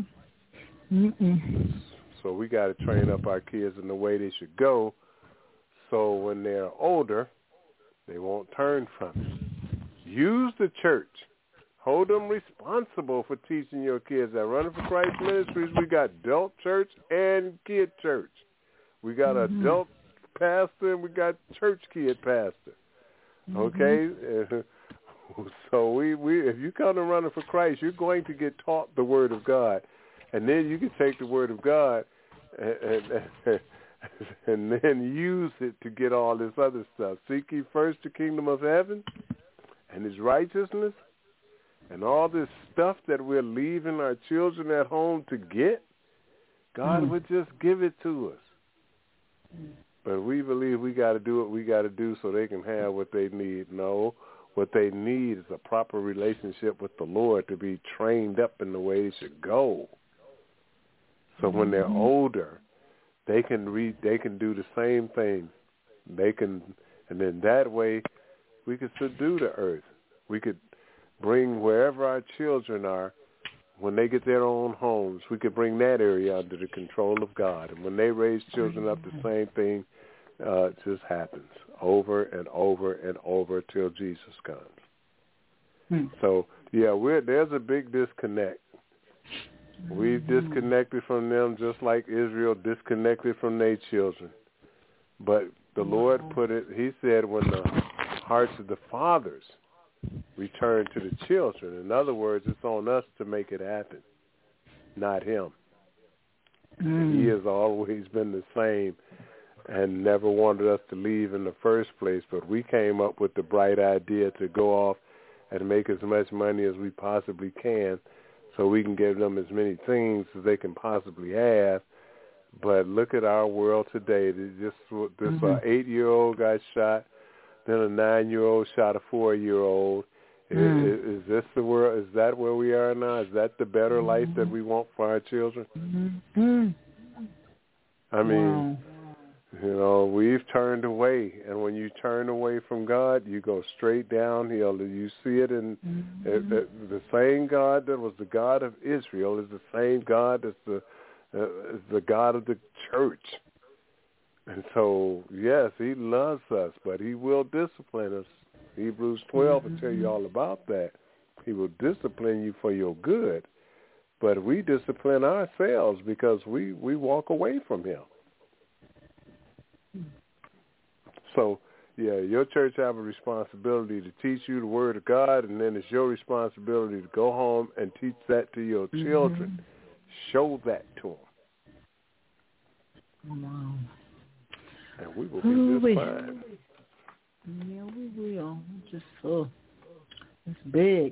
Mm-hmm. So we got to train up our kids in the way they should go, so when they're older, they won't turn from it. Use the church. Hold them responsible for teaching your kids. At Running for Christ Ministries, we got adult church and kid church. We got mm-hmm. adult pastor and we got church kid pastor. Okay? Mm-hmm. So we, we, if you come to Running for Christ, you're going to get taught the Word of God. And then you can take the Word of God and, and, and then use it to get all this other stuff. Seek ye first the kingdom of heaven and his righteousness, and all this stuff that we're leaving our children at home to get, God mm. would just give it to us. Mm. But we believe we got to do what we got to do so they can have what they need. No, what they need is a proper relationship with the Lord to be trained up in the way they should go. So when they're older, they can read, they can do the same thing. They can, and then that way we could subdue the earth. We could bring wherever our children are, when they get their own homes, we could bring that area under the control of God. And when they raise children up, the same thing uh, just happens over and over and over till Jesus comes. Hmm. So, yeah, we're, there's a big disconnect. We've disconnected from them just like Israel disconnected from their children. But the Lord put it, he said, when the hearts of the fathers return to the children. In other words, it's on us to make it happen, not him. Mm. He has always been the same and never wanted us to leave in the first place, but we came up with the bright idea to go off and make as much money as we possibly can so we can give them as many things as they can possibly have. But look at our world today. This, this mm-hmm. uh, eight-year-old got shot, then a nine-year-old shot a four-year-old. Mm. Is, is this the world? Is that where we are now? Is that the better mm-hmm. life that we want for our children? Mm-hmm. I mean, wow. you know, we've turned away, and when you turn away from God, you go straight downhill. You see it in mm-hmm. it, it, the same God that was the God of Israel is the same God that's the uh, is the God of the church. And so, yes, he loves us, but he will discipline us. Hebrews twelve will tell you all about that. He will discipline you for your good, but we discipline ourselves because we, we walk away from him. So, yeah, your church have a responsibility to teach you the Word of God, and then it's your responsibility to go home and teach that to your mm-hmm. children. Show that to them. Wow. And we will be Ooh, just we, fine. Yeah, we will. Just so it's big.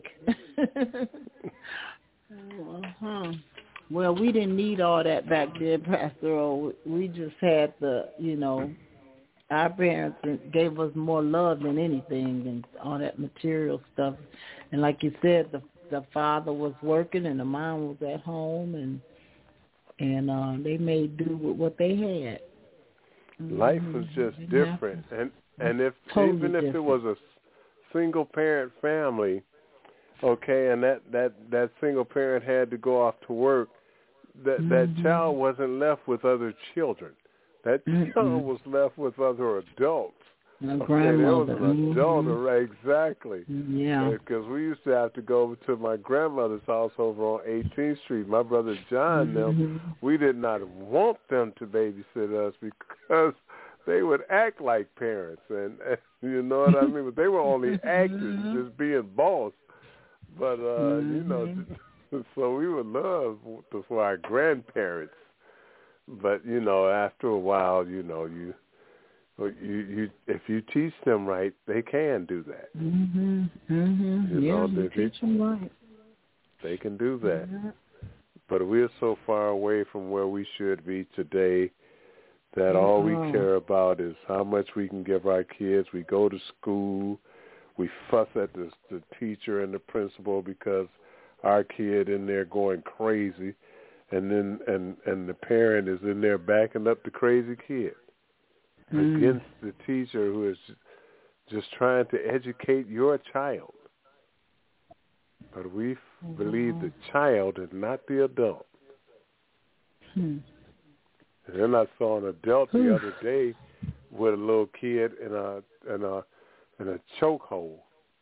uh-huh. Well, we didn't need all that back then, Pastor O. We just had the, you know, our parents gave us more love than anything and all that material stuff. And like you said, the the father was working and the mom was at home, and and uh, they made do with what they had. Life was just mm-hmm. different, and and if totally even if different. it was a single parent family, okay, and that, that, that single parent had to go off to work, that mm-hmm. that child wasn't left with other children. That mm-hmm. child was left with other adults. My okay, grandmother. There was an adult, mm-hmm. right? Exactly. Yeah. Because we used to have to go over to my grandmother's house over on eighteenth Street. My brother John, mm-hmm. them, we did not want them to babysit us because they would act like parents, and, and you know what I mean. But they were only actors, just being boss. But uh, mm-hmm. you know, so we would love for our grandparents. But you know, after a while, you know, you. Well, you, you, if you teach them right, they can do that. Mhm. Mhm. You Yeah, know, you if teach them right. They can do that. Yeah. But we're so far away from where we should be today that all we Uh-uh. care about is how much we can give our kids. We go to school. We fuss at the, the teacher and the principal because our kid in there going crazy, and then and, and the parent is in there backing up the crazy kid Mm. against the teacher who is just trying to educate your child. But we f- Mm-hmm. believe the child and not the adult. Hmm. And then I saw an adult the Oof. other day with a little kid in a in a in a chokehold.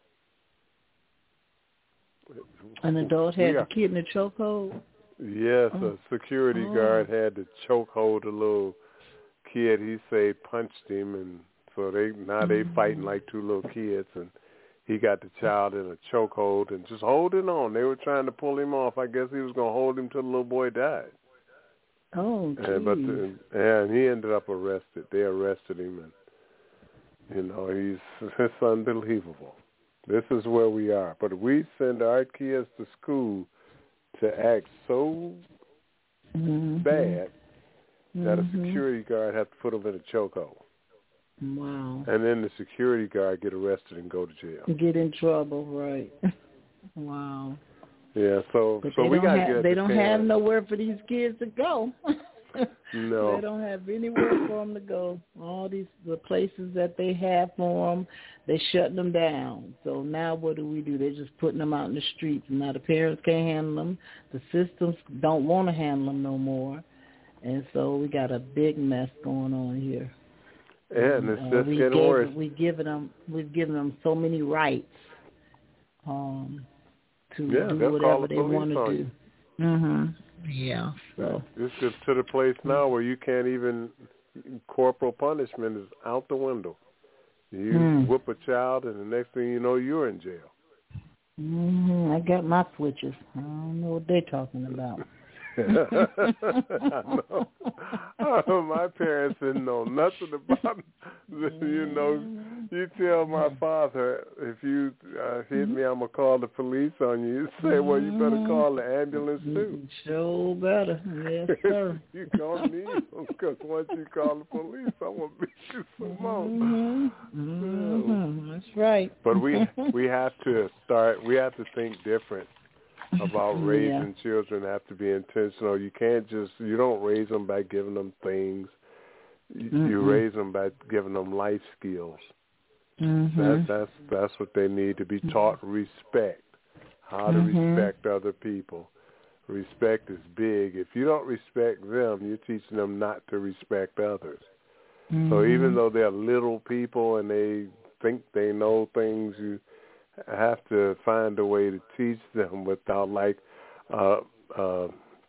An adult had We the are- kid in the chokehold. Yes, Oh. a security Oh. guard had to chokehold a little kid. He say punched him, and so they now they Mm. fighting like two little kids, and he got the child in a chokehold and just holding on. They were trying to pull him off. I guess he was going to hold him till the little boy died. Oh, And, but geez. the, and he ended up arrested. They arrested him, and you know he's it's unbelievable. This is where we are. But we send our kids to school to act so Mm-hmm. bad that a Mhm. security guard has to put them in a chokehold, Wow. and then the security guard get arrested and go to jail. Get in trouble, right? Wow. Yeah, so But so they we don't got to have get they the don't have parents. nowhere for these kids to go. No. They don't have anywhere for them to go. All these the places that they have for them, they shut them down. So now what do we do? They're just putting them out in the streets. Now the parents can't handle them. The systems don't want to handle them no more. And so we got a big mess going on here. And it's uh, just we getting gave, worse. We've given them we've given them so many rights um, to Yeah, do they'll call whatever the they police want to on do. Mhm. Yeah. So. It's just to the place now where you can't even, corporal punishment is out the window. You Mm. whoop a child, and the next thing you know, you're in jail. Mm-hmm. I got my switches. I don't know what they're talking about. I know. Oh, my parents didn't know nothing about it. You know, you tell my father, if you uh, hit me, I'm going to call the police on you. You say, well, you better call the ambulance, too. Sure better. Yes, sir. You're going to need them, because once you call the police, I'm going to beat you some more. Mm-hmm. Mm-hmm. That's right. But we we have to start, we have to think different about raising yeah. children. Have to be intentional. You can't just, you don't raise them by giving them things. You, you raise them by giving them life skills. Mm-hmm. That, that's that's what they need to be taught. Respect, how to Mm-hmm. respect other people. Respect is big. If you don't respect them, you're teaching them not to respect others. Mm-hmm. So even though they're little people and they think they know things, you have to find a way to teach them without, like uh, uh,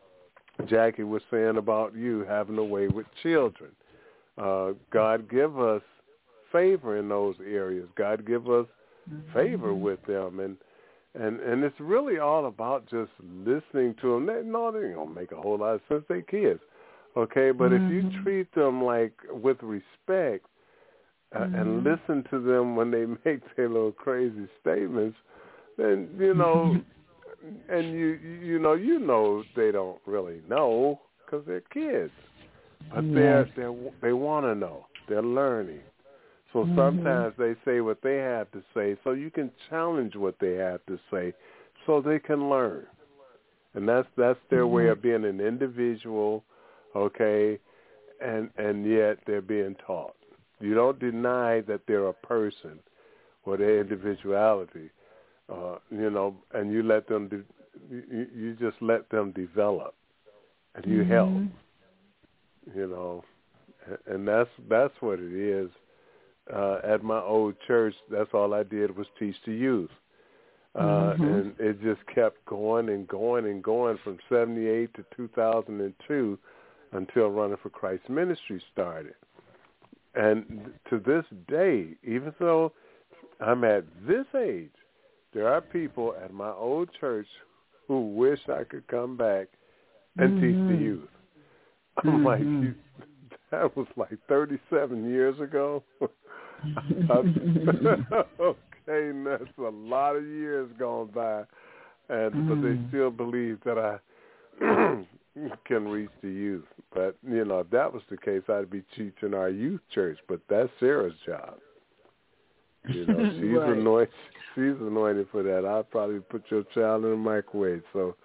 Jackie was saying about you, having a way with children. Uh, God give us favor in those areas. God give us favor with them. And, and, and it's really all about just listening to them. They, no, they ain't going to make a whole lot of sense. They're kids. Okay, but mm-hmm. if you treat them like with respect, Uh, mm-hmm. and listen to them when they make their little crazy statements, then you know, and you you know you know they don't really know because they're kids, but yes. they're they they want to know. They're learning, so mm-hmm. sometimes they say what they have to say, so you can challenge what they have to say, so they can learn, and that's that's their mm-hmm. way of being an individual, okay, and and yet they're being taught. You don't deny that they're a person or their individuality, uh, you know, and you let them, de- you, you just let them develop, and you mm-hmm. help, you know, and that's that's what it is. Uh, at my old church, that's all I did was teach the youth, uh, mm-hmm. and it just kept going and going and going from seventy-eight to two thousand two until Running for Christ Ministry started. And to this day, even though I'm at this age, there are people at my old church who wish I could come back and mm-hmm. teach the youth. I'm mm-hmm. like, you, that was like thirty-seven years ago. Okay, and that's a lot of years gone by, and mm. but they still believe that I can reach the youth. But you know, if that was the case, I'd be teaching our youth church. But that's Sarah's job. You know, she's right. anointed. She's anointed for that. I'd probably put your child in the microwave. So.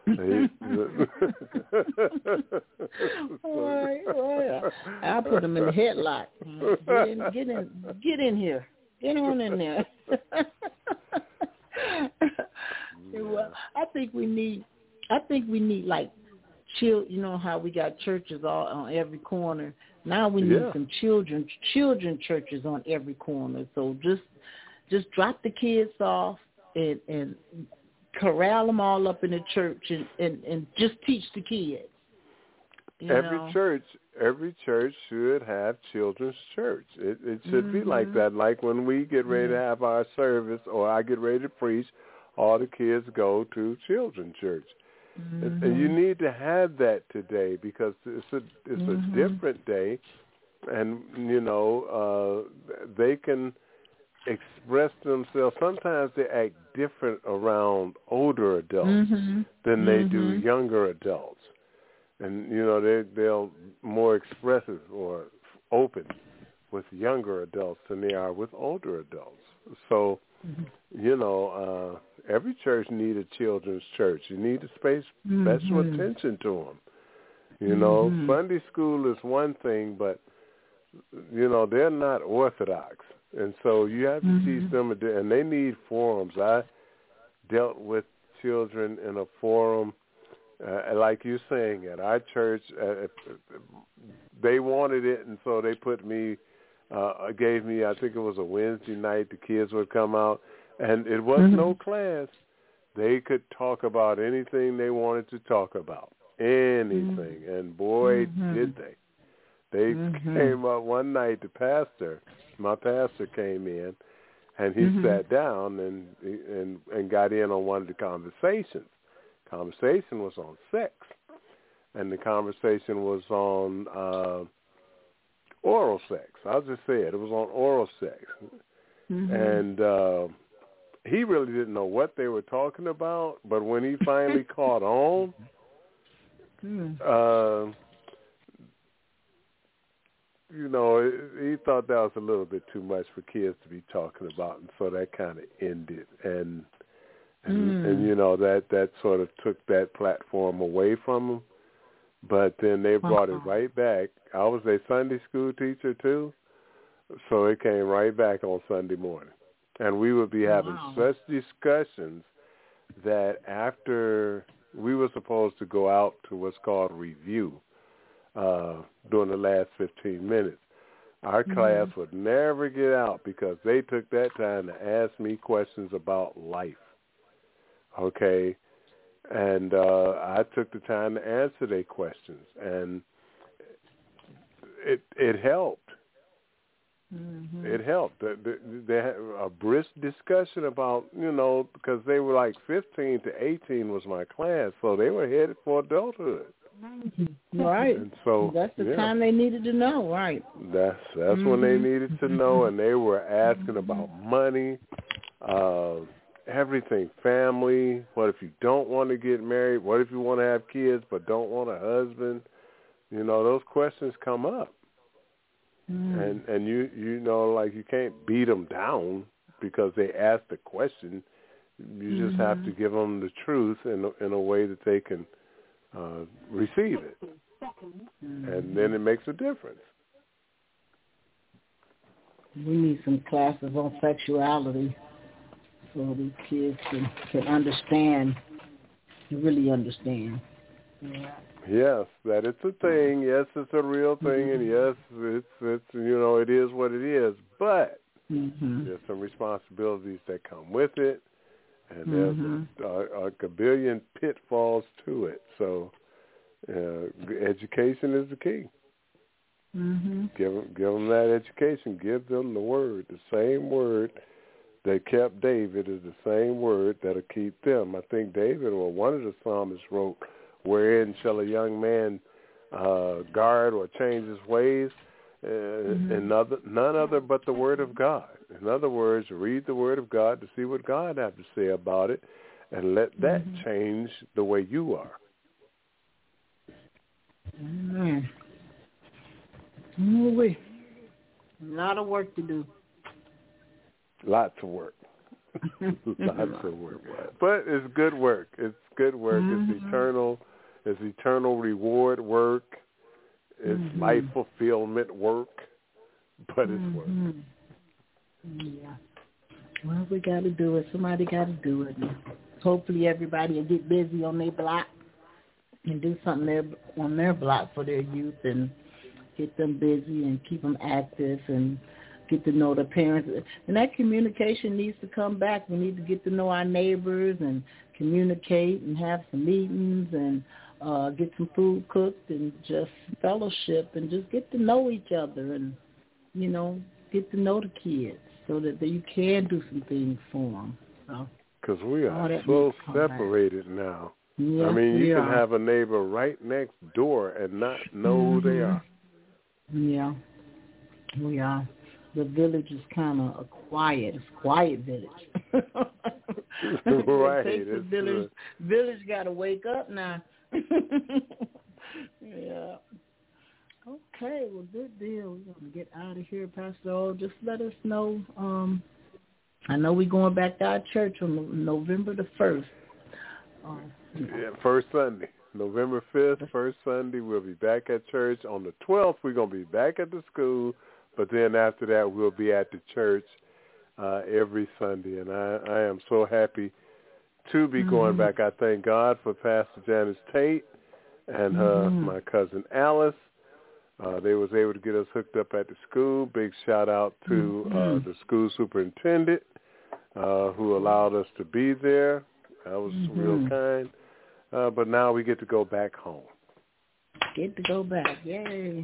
All right, well, I'll put him in the headlock. Get in, get in, get in here. Get on in there. Well, I think we need. I think we need like, chill. You know how we got churches all on every corner. Now we need yeah. some children, children churches on every corner. So just, just drop the kids off and and. corral them all up in the church and, and, and just teach the kids. You every know? church, every church should have children's church. It, it should mm-hmm. be like that. Like when we get ready mm-hmm. to have our service, or I get ready to preach, all the kids go to children's church. Mm-hmm. And, and you need to have that today because it's a it's mm-hmm. a different day, and you know uh, they can express themselves. Sometimes they act different around older adults mm-hmm. than they mm-hmm. do younger adults, and you know they they're more expressive or open with younger adults than they are with older adults. So mm-hmm. you know uh, every church needs a children's church. You need to pay special mm-hmm. attention to them. You know, mm-hmm. Sunday school is one thing, but you know they're not orthodox. And so you have to mm-hmm. teach them, and they need forums. I dealt with children in a forum, uh, like you're saying, at our church. Uh, they wanted it, and so they put me, uh, gave me, I think it was a Wednesday night, the kids would come out, and it was mm-hmm. no class. They could talk about anything they wanted to talk about, anything. Mm-hmm. And boy, mm-hmm. did they. They mm-hmm. came up one night, the pastor, my pastor came in, and he mm-hmm. sat down and, and and got in on one of the conversations. Conversation was on sex, and the conversation was on uh, oral sex. I'll just say it. It was on oral sex. Mm-hmm. And uh, he really didn't know what they were talking about, but when he finally caught on, mm. uh, you know, he thought that was a little bit too much for kids to be talking about, and so that kind of ended. And, and, mm. and you know, that, that sort of took that platform away from him. But then they brought uh-huh. it right back. I was a Sunday school teacher, too, so it came right back on Sunday morning. And we would be having wow. such discussions that after we were supposed to go out to what's called review, Uh, during the last fifteen minutes. Our mm-hmm. class would never get out because they took that time to ask me questions about life. Okay? And uh, I took the time to answer their questions, and it it helped. Mm-hmm. It helped. They, they had a brisk discussion about, you know, because they were like fifteen to eighteen was my class, so they were headed for adulthood. Right. And so that's the yeah. time they needed to know, right? That's that's mm-hmm. when they needed to know, and they were asking about money, uh, everything, family. What if you don't want to get married? What if you want to have kids but don't want a husband? You know, those questions come up, mm. and and you you know, like you can't beat them down because they asked the question. You mm-hmm. just have to give them the truth in in a way that they can Uh, receive it, mm-hmm. and then it makes a difference. We need some classes on sexuality so these kids can, can understand, really understand. Yeah. Yes, that it's a thing. Yes, it's a real thing, mm-hmm. and yes, it's it's you know it is what it is. But mm-hmm. there's some responsibilities that come with it. And there's mm-hmm. a, a, a billion pitfalls to it. So uh, education is the key. Mm-hmm. Give them, give them that education. Give them the word. The same word that kept David is the same word that'll keep them. I think David, or one of the psalmists, wrote, "Wherein shall a young man uh, guard or change his ways. Uh, Mm-hmm. and other, none other but the Word of God. In other words, read the Word of God to see what God has to say about it, and let that Mm-hmm. change the way you are. Amen. Mm-hmm. A lot of work to do. Lots of work. Lots of work. But it's good work. It's good work. Mm-hmm. It's eternal. It's eternal reward work. It's mm-hmm. life fulfillment work. But it's work. Mm-hmm. Yeah. Well, we got to do it. Somebody got to do it. And hopefully everybody will get busy on their block and do something there on their block for their youth and get them busy and keep them active and get to know their parents. And that communication needs to come back. We need to get to know our neighbors and communicate and have some meetings and uh, get some food cooked and just fellowship and just get to know each other and, you know, get to know the kids so that you can do some things for them. So, because we all are that so needs to come back. separated now. Yes, I mean, we you can are. have a neighbor right next door and not know Mm-hmm. who they are. Yeah, we are. The village is kind of a quiet, it's a quiet village. Right. It takes the It's, village. uh, Village got to wake up now. Yeah. Okay, well, good deal. We're going to get out of here, Pastor O. Just let us know. Um, I know we're going back to our church on November the first. Uh, yeah, first Sunday. November fifth, first Sunday. We'll be back at church. On the twelfth, we're going to be back at the school. But then after that, we'll be at the church uh, every Sunday. And I, I am so happy to be mm-hmm. going back. I thank God for Pastor Janice Tate and her, mm-hmm. my cousin Alice. Uh, they was able to get us hooked up at the school. Big shout out to mm-hmm. uh, the school superintendent uh, who allowed us to be there. That was mm-hmm. real kind. Uh, but now we get to go back home. Get to go back. Yay.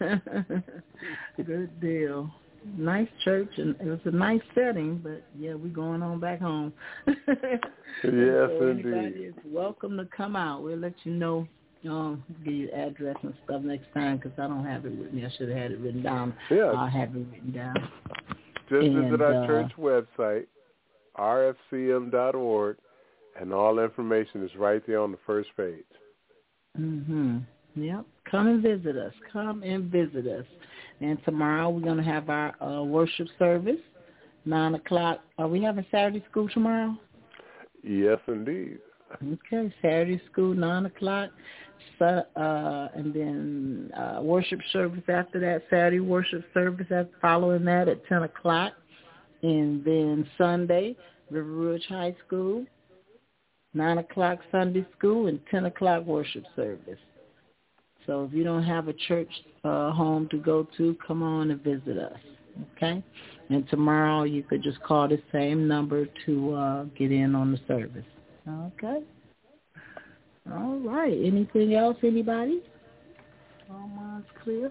Good deal. Nice church, and it was a nice setting, but, yeah, we're going on back home. Yes, so indeed. anybody is welcome to come out. We'll let you know. Um, give you the address and stuff next time because I don't have it with me. I should have had it written down. Yeah. I'll have it written down. Just and, visit our uh, church website, r f c m dot org, and all information is right there on the first page. Mm-hmm. Yep. Come and visit us. Come and visit us. And tomorrow we're going to have our uh, worship service, nine o'clock. Are we having Saturday school tomorrow? Yes, indeed. Okay, Saturday school, nine o'clock. So, uh, and then uh, worship service after that, Saturday worship service after, following that at ten o'clock. And then Sunday, River Ridge High School, nine o'clock Sunday school, and ten o'clock worship service. So if you don't have a church uh, home to go to, come on and visit us, okay? And tomorrow you could just call the same number to uh, get in on the service, okay? All right. Anything else, anybody? All minds clear?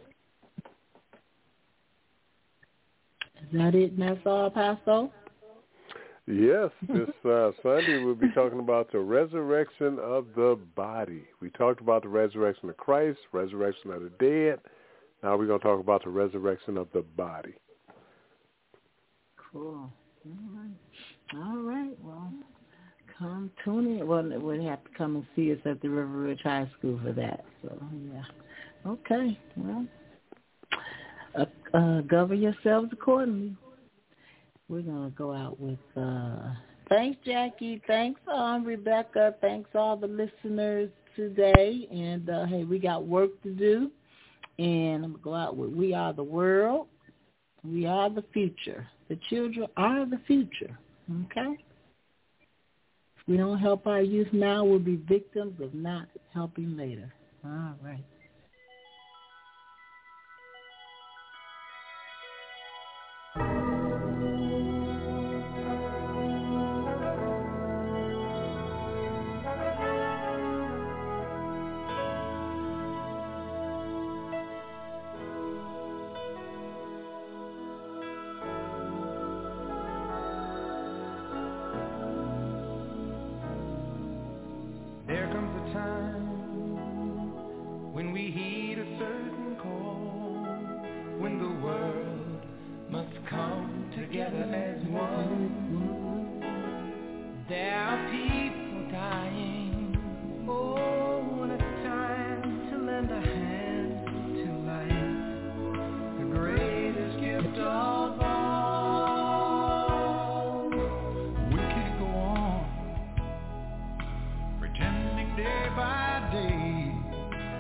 Is that it and that's all, Pastor? Yes, this uh, Sunday we'll be talking about the resurrection of the body. We talked about the resurrection of Christ, resurrection of the dead. Now we're going to talk about the resurrection of the body. Cool. All right. All right. Well, come tune in. Well, we'll have to come and see us at the River Ridge High School for that. So, yeah. Okay. Well, uh, uh, govern yourselves accordingly. We're going to go out with, uh, thanks, Jackie. Thanks, um, Rebecca. Thanks, all the listeners today. And, uh, hey, we got work to do. And I'm going to go out with We Are the World. We are the future. The children are the future. Okay? If we don't help our youth now, we'll be victims of not helping later. All right. There comes a time when we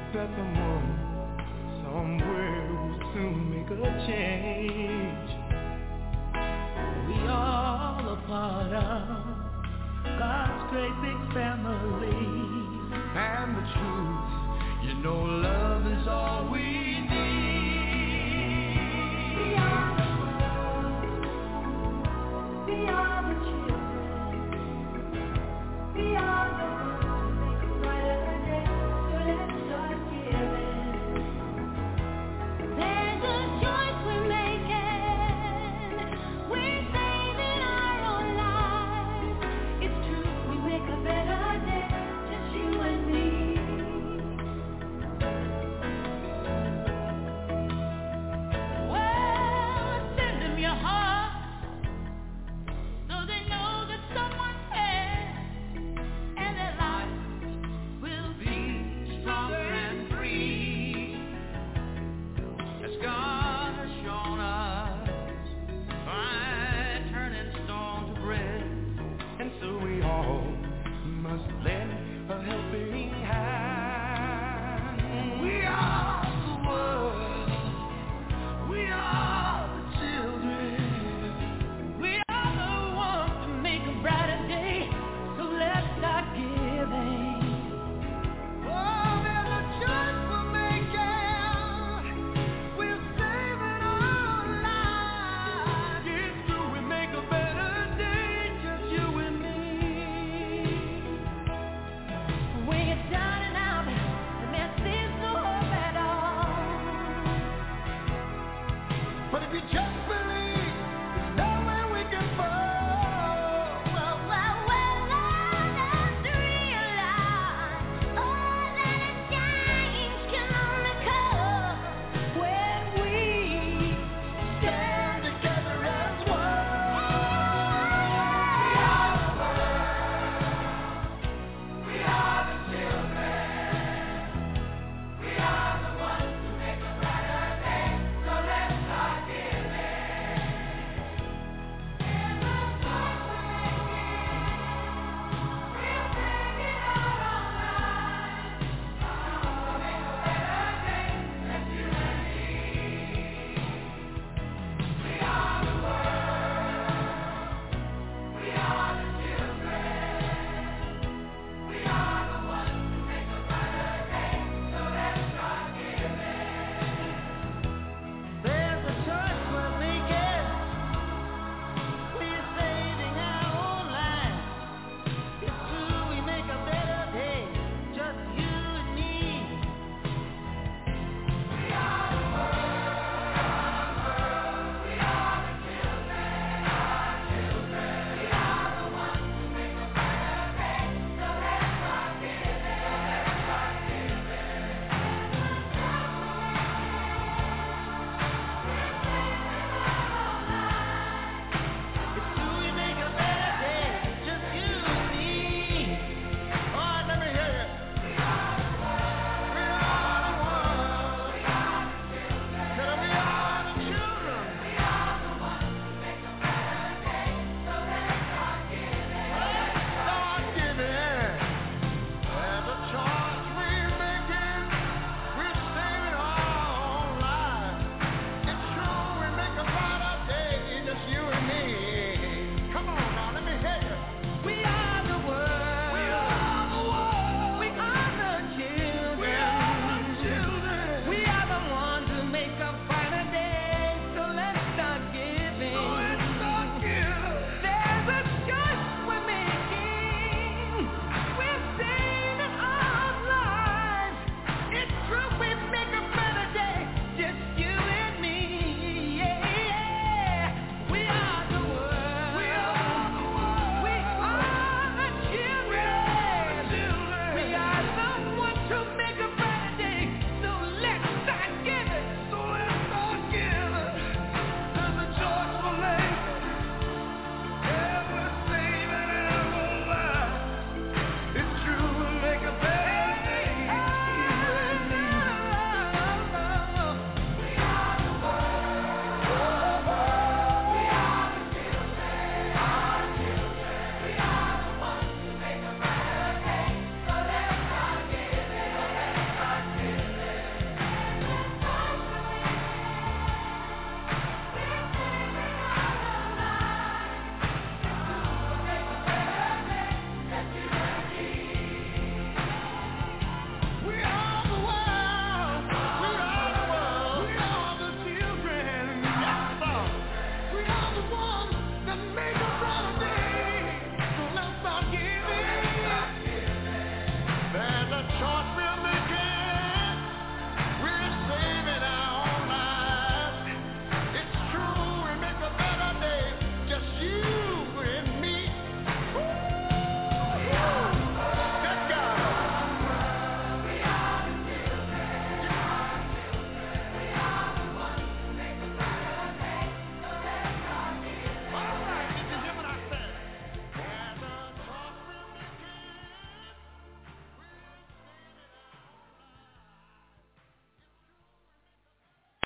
that someone somewhere will soon make a change. We all a part of God's great big family. And the truth, you know, love is all we need. We are, we are.